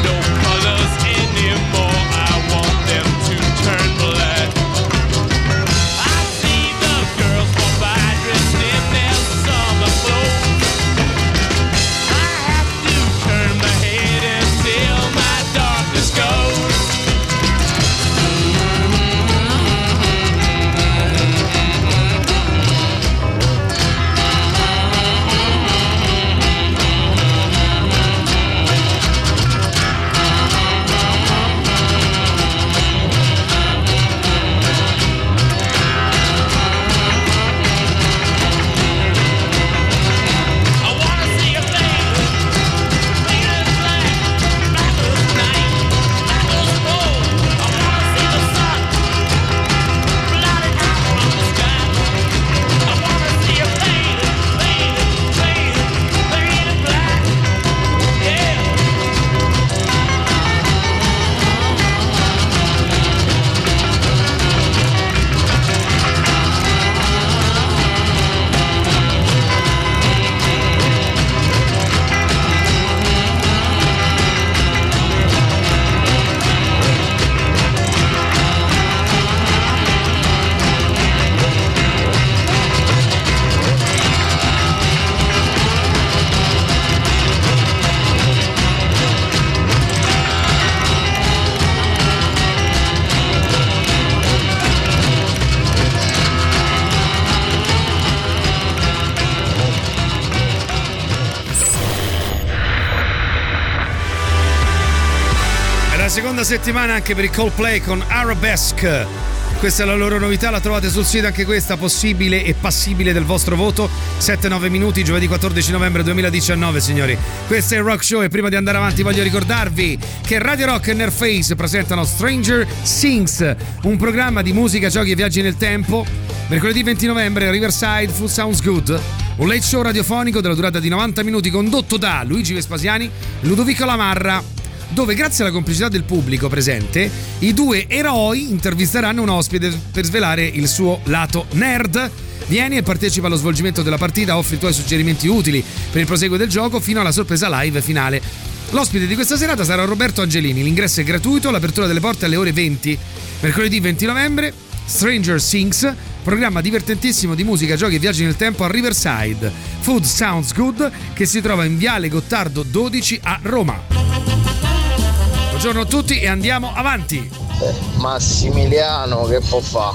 La seconda settimana anche per i Coldplay con Arabesque. Questa è la loro novità, la trovate sul sito anche questa, possibile e passibile del vostro voto. sette nove minuti, giovedì quattordici novembre duemiladiciannove, signori. Questo è il Rock Show e prima di andare avanti voglio ricordarvi che Radio Rock e Nerface presentano Stranger Things, un programma di musica, giochi e viaggi nel tempo. Mercoledì venti novembre, Riverside, Food Sounds Good. Un late show radiofonico della durata di novanta minuti condotto da Luigi Vespasiani e Ludovico Lamarra, dove grazie alla complicità del pubblico presente i due eroi intervisteranno un ospite per svelare il suo lato nerd. Vieni e partecipa allo svolgimento della partita, offri i tuoi suggerimenti utili per il proseguo del gioco fino alla sorpresa live finale. L'ospite di questa serata sarà Roberto Angelini, l'ingresso è gratuito, l'apertura delle porte alle ore venti. Mercoledì venti novembre, Stranger Things, programma divertentissimo di musica, giochi e viaggi nel tempo a Riverside, Food Sounds Good, che si trova in Viale Gottardo dodici a Roma. Buongiorno a tutti e andiamo avanti. Eh, Massimiliano che può fare?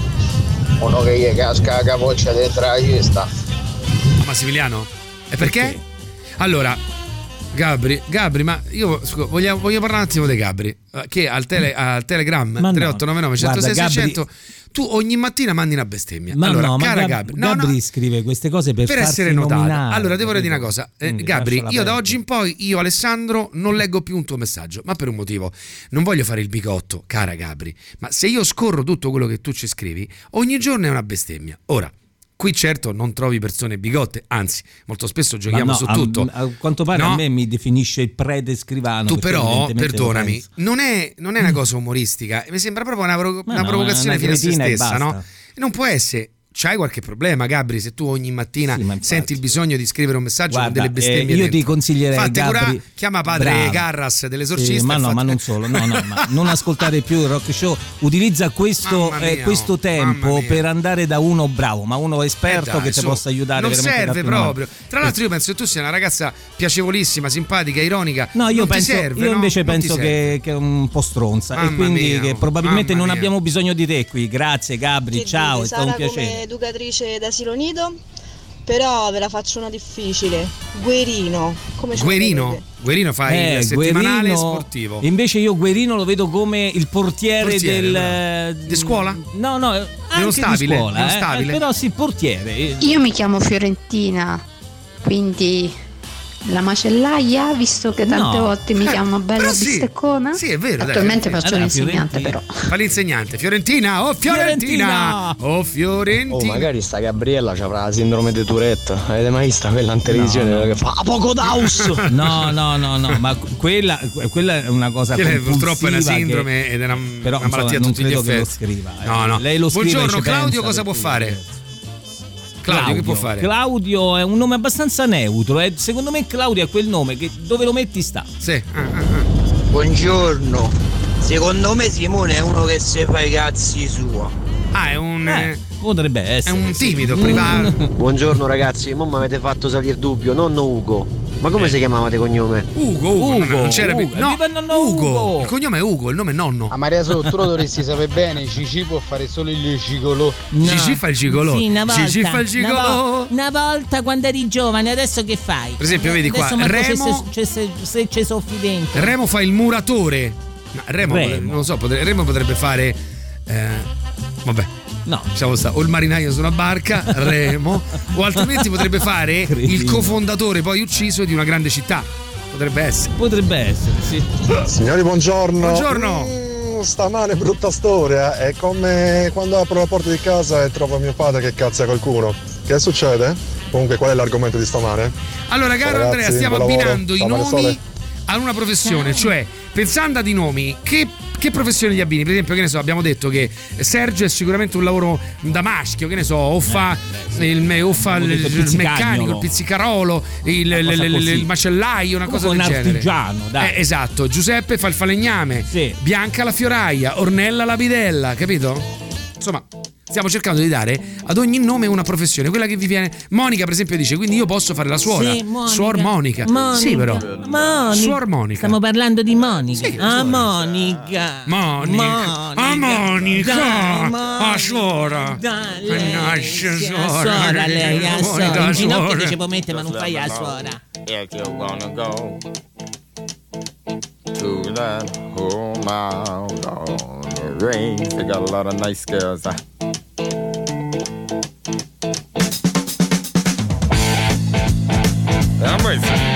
Uno che gli casca la capoccia dentro la cesta. Massimiliano? E perché? perché? Allora, Gabri, Gabri, ma io scusa, voglio, voglio parlare un attimo di Gabri, che al, tele, al Telegram no. tre otto nove nove uno zero sei sei zero zero tu ogni mattina mandi una bestemmia. Ma allora, no, cara ma Gabri, Gabri, no, no, scrive queste cose per, per essere notata. Allora, devo dire una cosa, eh, Gabri, io perdere. da oggi in poi, io Alessandro, non leggo più un tuo messaggio, ma per un motivo. Non voglio fare il bigotto, cara Gabri, ma se io scorro tutto quello che tu ci scrivi, ogni giorno è una bestemmia. Ora, qui certo non trovi persone bigotte, anzi, molto spesso giochiamo no, su tutto. A, a quanto pare no? a me mi definisce il prete scrivano. Tu però, perdonami, non è, non è una cosa umoristica, mi sembra proprio una, pro, una no, provocazione fine a se stessa, no? Basta. Non può essere. C'hai qualche problema, Gabri, se tu ogni mattina sì, senti il bisogno di scrivere un messaggio Guarda, con delle bestemmie eh, io dentro. ti consiglierei, Fatti Gabri, cura, chiama padre bravo. Garras dell'esorcista. Sì, ma no, fatti... ma non solo, no, no, ma non ascoltare più il Rock Show. Utilizza questo, mia, eh, questo tempo per andare da uno bravo, ma uno esperto eh dai, che ti su, possa aiutare. Non veramente serve proprio. Tra l'altro, io penso che tu sia una ragazza piacevolissima, simpatica, ironica. No, io non penso, ti serve, io no? invece non penso che, che è un po' stronza. Mamma e quindi mia, che probabilmente non mia. abbiamo bisogno di te qui. Grazie, Gabri. Che ciao, dite, è stato un Sara piacere. Come educatrice d'asilo nido, però ve la faccio una difficile. Guerino, come ci Guerino? vedete? Guerino fai Eh, il settimanale Guerino, sportivo. Invece io Guerino lo vedo come il portiere, Portiere, del di scuola? No, no, anche stabile, di scuola, nello eh, stabile. eh, però sì, portiere. Io mi chiamo Fiorentina, quindi la macellaia, visto che tante No. volte mi Eh, chiamo Bella però sì. Bisteccona. Sì, è vero, dai. Attualmente faccio Allora, l'insegnante, Fiorentina. però. Fa l'insegnante. Fiorentina, oh Fiorentina, Fiorentina! oh Fiorentina. Oh, magari sta Gabriella c'avrà la sindrome di Tourette. Avete mai visto quella in televisione No, no. che fa a poco daus? No, no, no, no, ma quella, quella è una cosa Quella è compulsiva purtroppo è una sindrome che, ed è una, però, una malattia a insomma, tutti gli non credo che lo effetti. scriva. eh. No, no. Lei lo scrive e Buongiorno, ci Claudio, pensa, cosa per può cui- fare? Claudio, che può fare? Claudio è un nome abbastanza neutro. eh. Secondo me Claudio è quel nome che dove lo metti sta. Sì. Ah, ah, ah. Buongiorno. Secondo me Simone è uno che se fa i cazzi suo. Ah, è un Eh, potrebbe è essere. un sì. timido, Mm. privato. Buongiorno ragazzi, mo mi avete fatto salire dubbio, nonno Ugo. Ma come Eh. si chiamavate cognome? Ugo, Ugo, Ugo, non c'era più. Ugo, No, viva il nonno Ugo. Ugo. Il cognome è Ugo, il nome è nonno. A Maria Sotto, tu lo dovresti sapere bene, Cici può fare solo il cigolò. No. Gigi fa il gigolò. Sì, una volta, Gigi fa il una, gigolò. vo- una volta quando eri giovane, adesso che fai? Per esempio, vedi qua, Adesso manco Remo- se, se, se ci soffi dentro. Remo fa il muratore. Ma Remo, Remo. potrebbe- non lo so, potrebbe- Remo potrebbe fare eh, vabbè. No. Diciamo sta, o il marinaio su una barca, Remo, o altrimenti potrebbe fare il Cretino. cofondatore poi ucciso di una grande città. Potrebbe essere. Potrebbe essere, sì. Signori, buongiorno. Buongiorno. Mm, stamane brutta storia. È come quando apro la porta di casa e trovo mio padre che cazza qualcuno. Che succede? Comunque, qual è l'argomento di stamane? Allora, caro Ciao, Andrea, ragazzi, stiamo buon lavoro. abbinando i Ciao, Maria nomi Sole. a una professione, cioè pensando ad i nomi, che, che professione gli abbini? Per esempio, che ne so, abbiamo detto che Sergio è sicuramente un lavoro da maschio, che ne so, o fa il, me- o fa il, detto il il pizzicagnolo. meccanico, il pizzicarolo, il, Una il- cosa il- così. il macellaio, una cosa Comunque del un genere. artigiano, dai. Eh, esatto, Giuseppe fa il falegname, Sì. Bianca la fioraia, Ornella la bidella, capito? Insomma, stiamo cercando di dare ad ogni nome una professione, quella che vi viene. Monica, per esempio, dice: quindi io posso fare la suora. Sì, Monica. Suor Monica. Monica. Sì, però. Monica. Suor Monica. Stiamo parlando di Monica. Sì, ah, suora. Monica. Monica. Ah, Monica. Dai, Ah, suora. Dai, Mannaggia, lei, sì, la suora. suora, lei, la Monica, suora. In ginocchio suora. ti ci può mettere, ma non fai la suora. If you wanna go to that home out on the range. They got a lot of nice girls. Huh? I'm racing.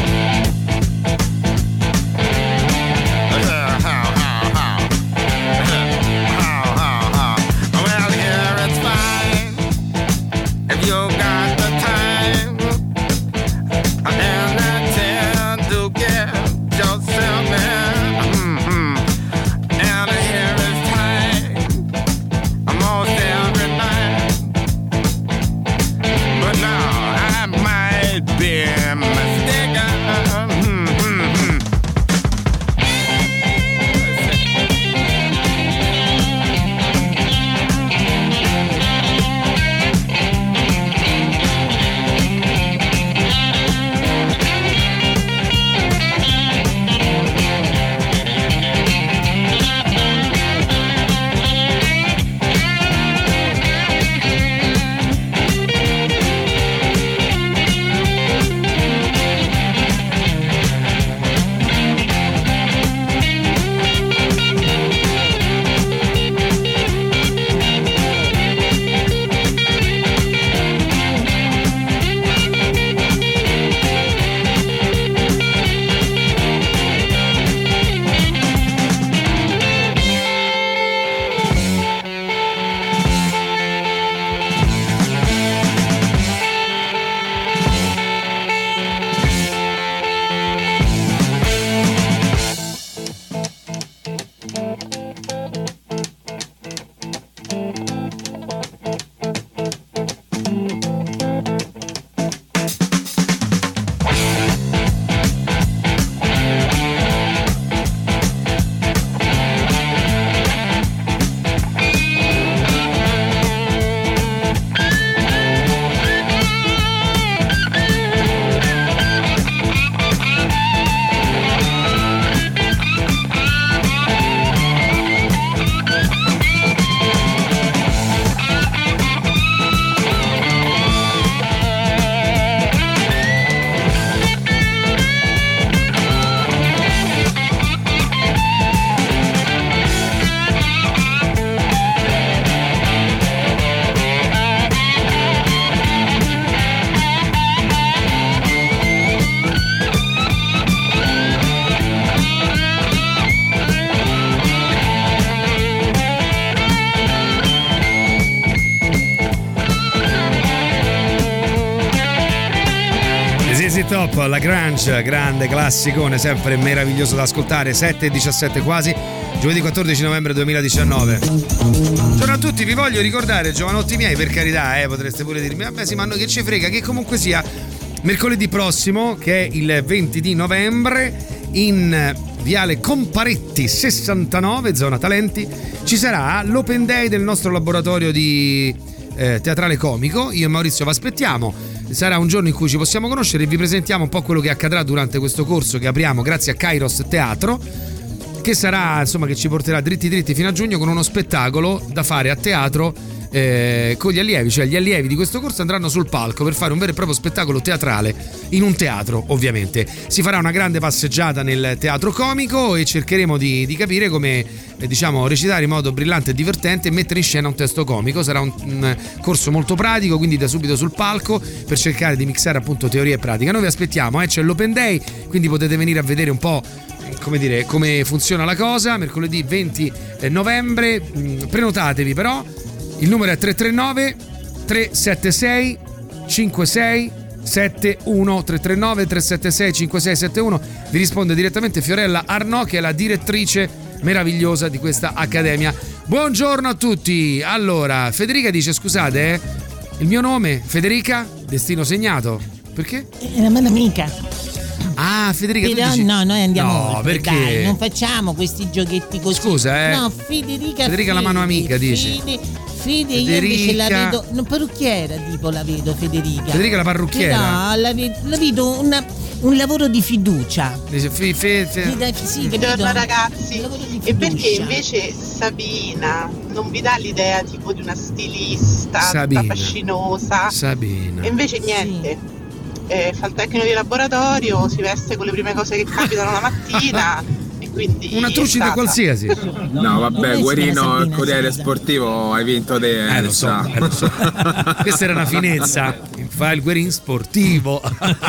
Top, la Grange, grande classicone, sempre meraviglioso da ascoltare. Sette e diciassette quasi, giovedì quattordici novembre duemiladiciannove. Buongiorno a tutti, vi voglio ricordare, giovanotti miei, per carità, eh, potreste pure dirmi, vabbè sì, ma noi che ci frega, che comunque sia mercoledì prossimo, che è il venti di novembre, in Viale Comparetti sessantanove, zona Talenti, ci sarà l'Open Day del nostro laboratorio di eh, teatrale comico. Io e Maurizio vi aspettiamo. Sarà un giorno in cui ci possiamo conoscere e vi presentiamo un po' quello che accadrà durante questo corso che apriamo grazie a Kairos Teatro, che sarà, insomma, che ci porterà dritti dritti fino a giugno con uno spettacolo da fare a teatro eh, con gli allievi, cioè gli allievi di questo corso andranno sul palco per fare un vero e proprio spettacolo teatrale in un teatro, ovviamente. Si farà una grande passeggiata nel teatro comico e cercheremo di, di capire come eh, diciamo recitare in modo brillante e divertente e mettere in scena un testo comico. Sarà un, un corso molto pratico, quindi da subito sul palco per cercare di mixare appunto teoria e pratica. Noi vi aspettiamo, eh, c'è l'Open Day, quindi potete venire a vedere un po' come dire come funziona la cosa. Mercoledì venti novembre, prenotatevi però. Il numero è tre tre nove tre sette sei cinque sei sette uno, tre tre nove tre sette sei cinque sei sette uno. Vi risponde direttamente Fiorella Arnò, che è la direttrice meravigliosa di questa accademia. Buongiorno a tutti. Allora, Federica dice: scusate, eh, il mio nome Federica, destino segnato. Perché? È una mano amica. Ah, Federica, però tu dici... no, noi andiamo no, oltre, perché? dai, non facciamo questi giochetti così. Scusa, eh. No, Federica. Federica la mano amica, dici. Fede, Fede io invece la vedo, non parrucchiera, tipo la vedo Federica. Federica la parrucchiera? No, la vedo, la vedo una, un lavoro di fiducia. Dice, fi, fi, fi. Sì, buongiorno ragazzi. E perché invece Sabina non vi dà l'idea tipo di una stilista Sabina. tutta fascinosa? Sabina. E invece niente. Sì. Eh, fa il tecnico di laboratorio, si veste con le prime cose che capitano la mattina quindi una trucida stata. qualsiasi. No, vabbè, Guerino, il Corriere Sportivo, hai vinto te. Eh, lo so, eh, lo so. Questa era una finezza. Fa il Guerin sportivo.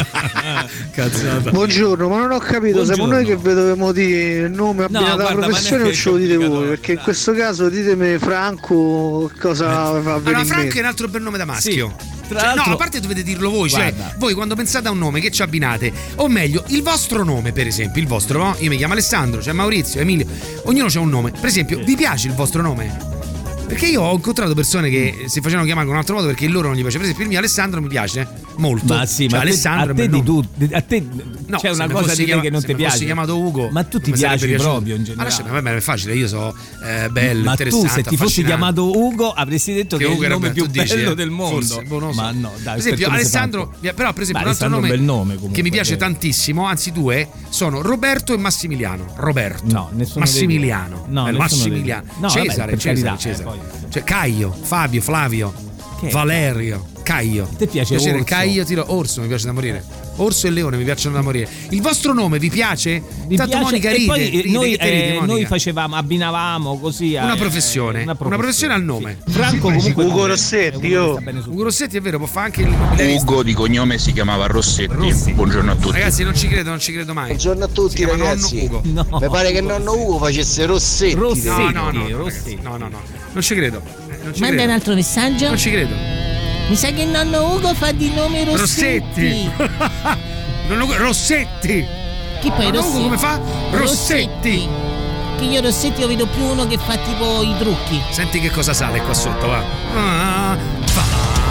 Cazzata. Buongiorno, ma non ho capito, siamo noi che vi dovevamo dire il nome abbinato alla guarda, professione ma o ce lo dite voi? Perché in questo caso ditemi Franco cosa fa venire Allora, in Franco mente. è un altro bel nome da maschio. Sì. Tra Cioè, l'altro- no, a parte dovete dirlo voi, cioè Guarda. voi quando pensate a un nome che ci abbinate, o meglio, il vostro nome, per esempio, il vostro, no? Io mi chiamo Alessandro, c'è Maurizio, Emilio, ognuno c'ha un nome. Per esempio, vi piace il vostro nome? Perché io ho incontrato persone che si facevano chiamare con un altro modo perché il loro non gli piace. Per esempio, il mio Alessandro mi piace molto. Ma sì, Cioè, ma a te- Alessandro a è te il di nome. tu, a te No, c'è se una mi cosa fossi di te chiama- che non se ti mi fossi piace. chiamato Ugo, Ma tu ti mi sarebbe piaci piaciuto. proprio in Ma generale. lasciami, vabbè, è facile, io so eh, bello, Ma tu interessante, se ti fossi affascinante. chiamato Ugo avresti detto che, Che è Ugo il era nome bello, più tu dici, bello eh? del mondo. Forse, boh, non lo so. Ma no, dai, per esempio come Alessandro, sei però per esempio Beh, un altro Alessandro nome, è un bel nome, comunque, che mi piace è vero. tantissimo, anzi due, sono Roberto e Massimiliano. Roberto. No, nessuno dei Massimiliano. due. No, Bello, nessuno dei Massimiliano. due. No, vabbè, Cesare, per Cesare, carità, Cesare. eh, poi. Cioè Caio, Fabio, Flavio, Che? Valerio, Caio. Te piace Piacere, Orso? Caio, tiro Orso mi piace da morire. Orso e Leone mi piacciono da morire. Il vostro nome vi piace? Mi Tanto piace- Monica e ride, poi, eh, ride, noi, che te ridi, eh, Monica? noi facevamo, abbinavamo così a- Una eh, professione, una una professione al nome. Franco comunque Ugo Rossetti, io. Ugo Rossetti è vero, può fare anche il mobiliarista. Ugo di cognome si chiamava Rossetti. Buongiorno a tutti. Ragazzi, non ci credo, non ci credo mai. Buongiorno a tutti, Si chiama ragazzi. nonno Ugo. No. Mi pare che nonno Ugo facesse Rossetti. Rossetti. No, no, no, no, Rossetti. no, no, no, non ci credo. eh, Non ci Manda un credo. altro messaggio. Non ci credo. Mi sa che il nonno Ugo fa di nome Rossetti. Rossetti. Nonno Ugo- Rossetti. Chi poi Nonno Ugo Rossetti? come fa? Rossetti. Che io Rossetti lo vedo più uno che fa tipo i trucchi. Senti che cosa sale qua sotto, va. Ah, fa.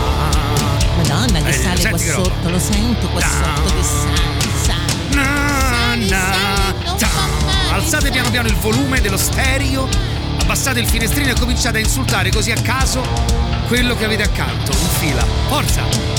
Madonna che Eh, sale senti qua che roba. sotto, lo sento qua sotto che sale, sale. Na, na, ta. Alzate piano piano il volume dello stereo, abbassate il finestrino e cominciate a insultare così a caso quello che avete accanto, in fila. Forza!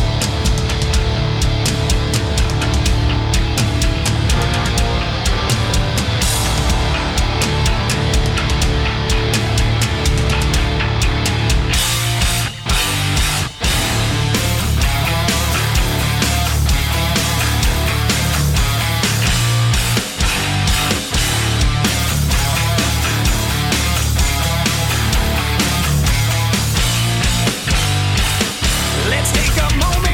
Let's take a moment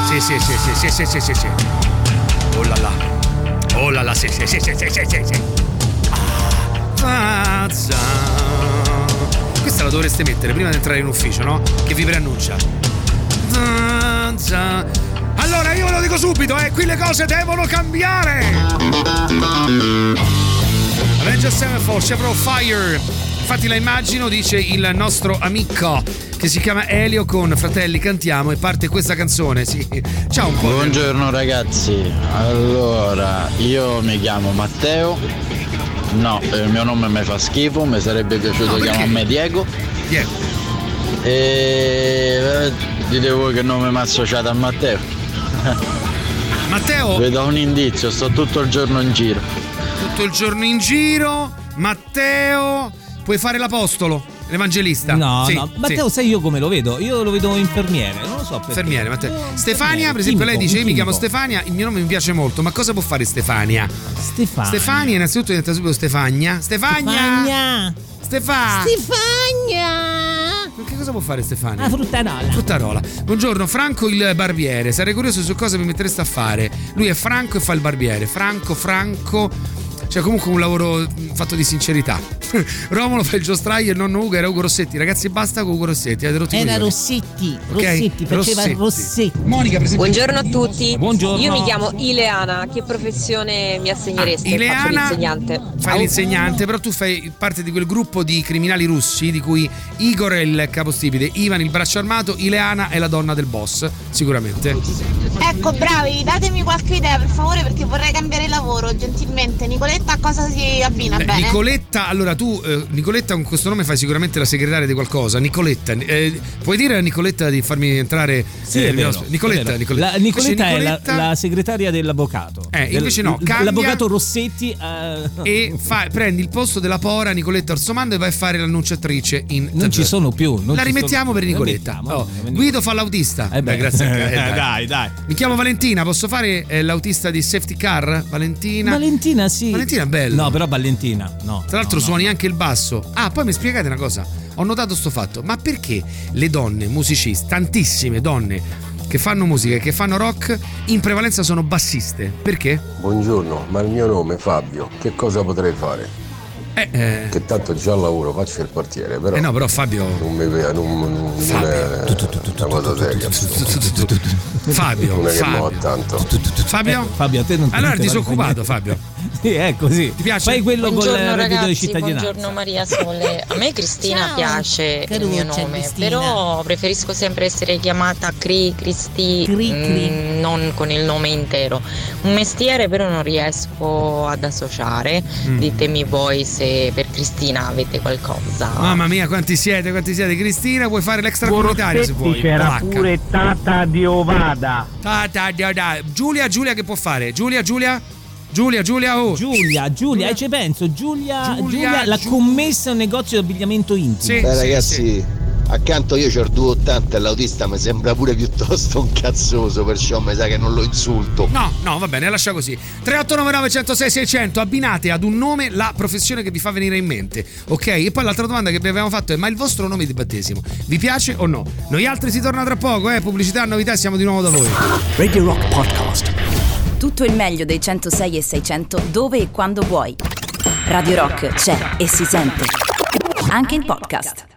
Sì, sì, sì, sì, sì, sì, sì, sì, sì. Oh là là. Oh là là, sì, sì, sì, sì, sì, sì, sì, sì. Ah, questa la dovreste mettere prima di entrare in ufficio, no? Che vi preannuncia. Allora io ve lo dico subito, eh, qui le cose devono cambiare. Avengers Sevenfold, Chevrolet Fire. Infatti la immagino, dice il nostro amico che si chiama Elio con Fratelli Cantiamo, e parte questa canzone. Sì, ciao un po'. Buongiorno ragazzi, allora io mi chiamo Matteo. No, il mio nome mi fa schifo, mi sarebbe piaciuto no, chiamarmi Diego. Diego. E dite voi che nome mi ha associato a Matteo. Matteo. Vi do un indizio, sto tutto il giorno in giro. Tutto il giorno in giro, Matteo. Puoi fare l'apostolo, l'evangelista. No, sì, no, Matteo, sì. sai io come lo vedo? Io lo vedo infermiere, non lo so perché. Infermiere, Matteo. Stefania, per esempio, lei dice: io mi chiamo Stefania, il mio nome mi piace molto, ma cosa può fare Stefania? Stefania. Stefania, innanzitutto diventa subito Stefania. Stefania! Stefania! Stefania! Stefania! Che cosa può fare Stefania? La fruttarola. Fruttarola. Buongiorno, Franco il barbiere. Sarei curioso su cosa mi mettereste a fare. Lui è Franco e fa il barbiere. Franco, Franco. Cioè comunque un lavoro fatto di sincerità. Romolo fa il giostraio e il nonno Ugo era Ugo Rossetti. Ragazzi, basta con Ugo Rossetti. Era coglioni. Rossetti. Okay? Rossetti, faceva Rossetti. Rossetti. Monica, per esempio. Buongiorno a tutti. Buongiorno. Io mi chiamo Ileana. Che professione mi assegnereste? Ah, Ileana, faccio l'insegnante. Fai Ciao. l'insegnante, però tu fai parte di quel gruppo di criminali russi di cui Igor è il capostipite, Ivan il braccio armato, Ileana è la donna del boss, sicuramente. Ecco, bravi, datemi qualche idea per favore, perché vorrei cambiare lavoro gentilmente. Nicoletta, a cosa si abbina? Beh, bene? Nicoletta, allora tu eh, Nicoletta con questo nome fai sicuramente la segretaria di qualcosa. Nicoletta, eh, puoi dire a Nicoletta di farmi entrare? Sì, eh, è vero, Nicoletta, è vero. Nicoletta. La, Nicoletta, Nicoletta è la, la segretaria dell'avvocato. Eh, invece no, Del, cambia, l'avvocato Rossetti uh... e fa, prendi il posto della Pora Nicoletta Orsomando e vai a fare l'annunciatrice in non ci sono più. Non la ci rimettiamo sono... per Nicoletta. Mettiamo, Oh, Guido fa l'autista. Eh beh, beh, grazie a te. Eh, dai. dai. dai, dai. Mi chiamo Valentina, posso fare eh, l'autista di Safety Car? Valentina. Valentina, sì. Valentina è bello. No, però Valentina, no. Tra l'altro no, suoni no. anche il basso. Ah, poi mi spiegate una cosa. Ho notato sto fatto. Ma perché le donne musiciste, tantissime donne che fanno musica e che fanno rock, in prevalenza sono bassiste? Perché? Buongiorno, ma il mio nome è Fabio. Che cosa potrei fare? Eh, eh. Che tanto già lavoro, faccio il portiere, però. Eh no, però Fabio. Non mi non, non, non è una cosa seria. Fabio. Non è che Fabio. mo' tanto. Fabio? Eh, Fabio, a te non ti allora non ti te sei va occupato, niente. Fabio. Sì, è così. Ti piace? Fai quello Buongiorno con il reddito di ragazzi, cittadinanza. buongiorno Maria Sole. A me Cristina Ciao, piace il mio caruccia nome, Cristina. però preferisco sempre essere chiamata Cri, Cristi, Cri, Cri. mm, non con il nome intero. Un mestiere però non riesco ad associare. Mm. Ditemi voi se per Cristina avete qualcosa. Mamma mia, quanti siete, quanti siete. Cristina, puoi fare l'extracomunitario se vuoi. C'era Polacca. pure Tata di Ovada. Tata di Ovada. Giulia, Giulia che può fare? Giulia, Giulia? Giulia, Giulia, oh. Giulia, Giulia, e ci penso, Giulia, Giulia, Giulia l'ha Giu- commessa a un negozio di abbigliamento intimo. Sì. Beh ragazzi, accanto io c'ho il dueottanta e l'autista mi sembra pure piuttosto un cazzoso, perciò mi sa che non lo insulto. No, no, va bene, lascia così. tre otto nove nove uno zero sei sei zero zero, abbinate ad un nome la professione che vi fa venire in mente, ok? E poi l'altra domanda che vi avevamo fatto è: ma il vostro nome di battesimo vi piace o no? Noi altri si torna tra poco, eh? Pubblicità, novità, siamo di nuovo da voi. Radio Rock Podcast. Tutto il meglio dei centosei e seicento dove e quando vuoi. Radio Rock c'è e si sente. Anche in podcast.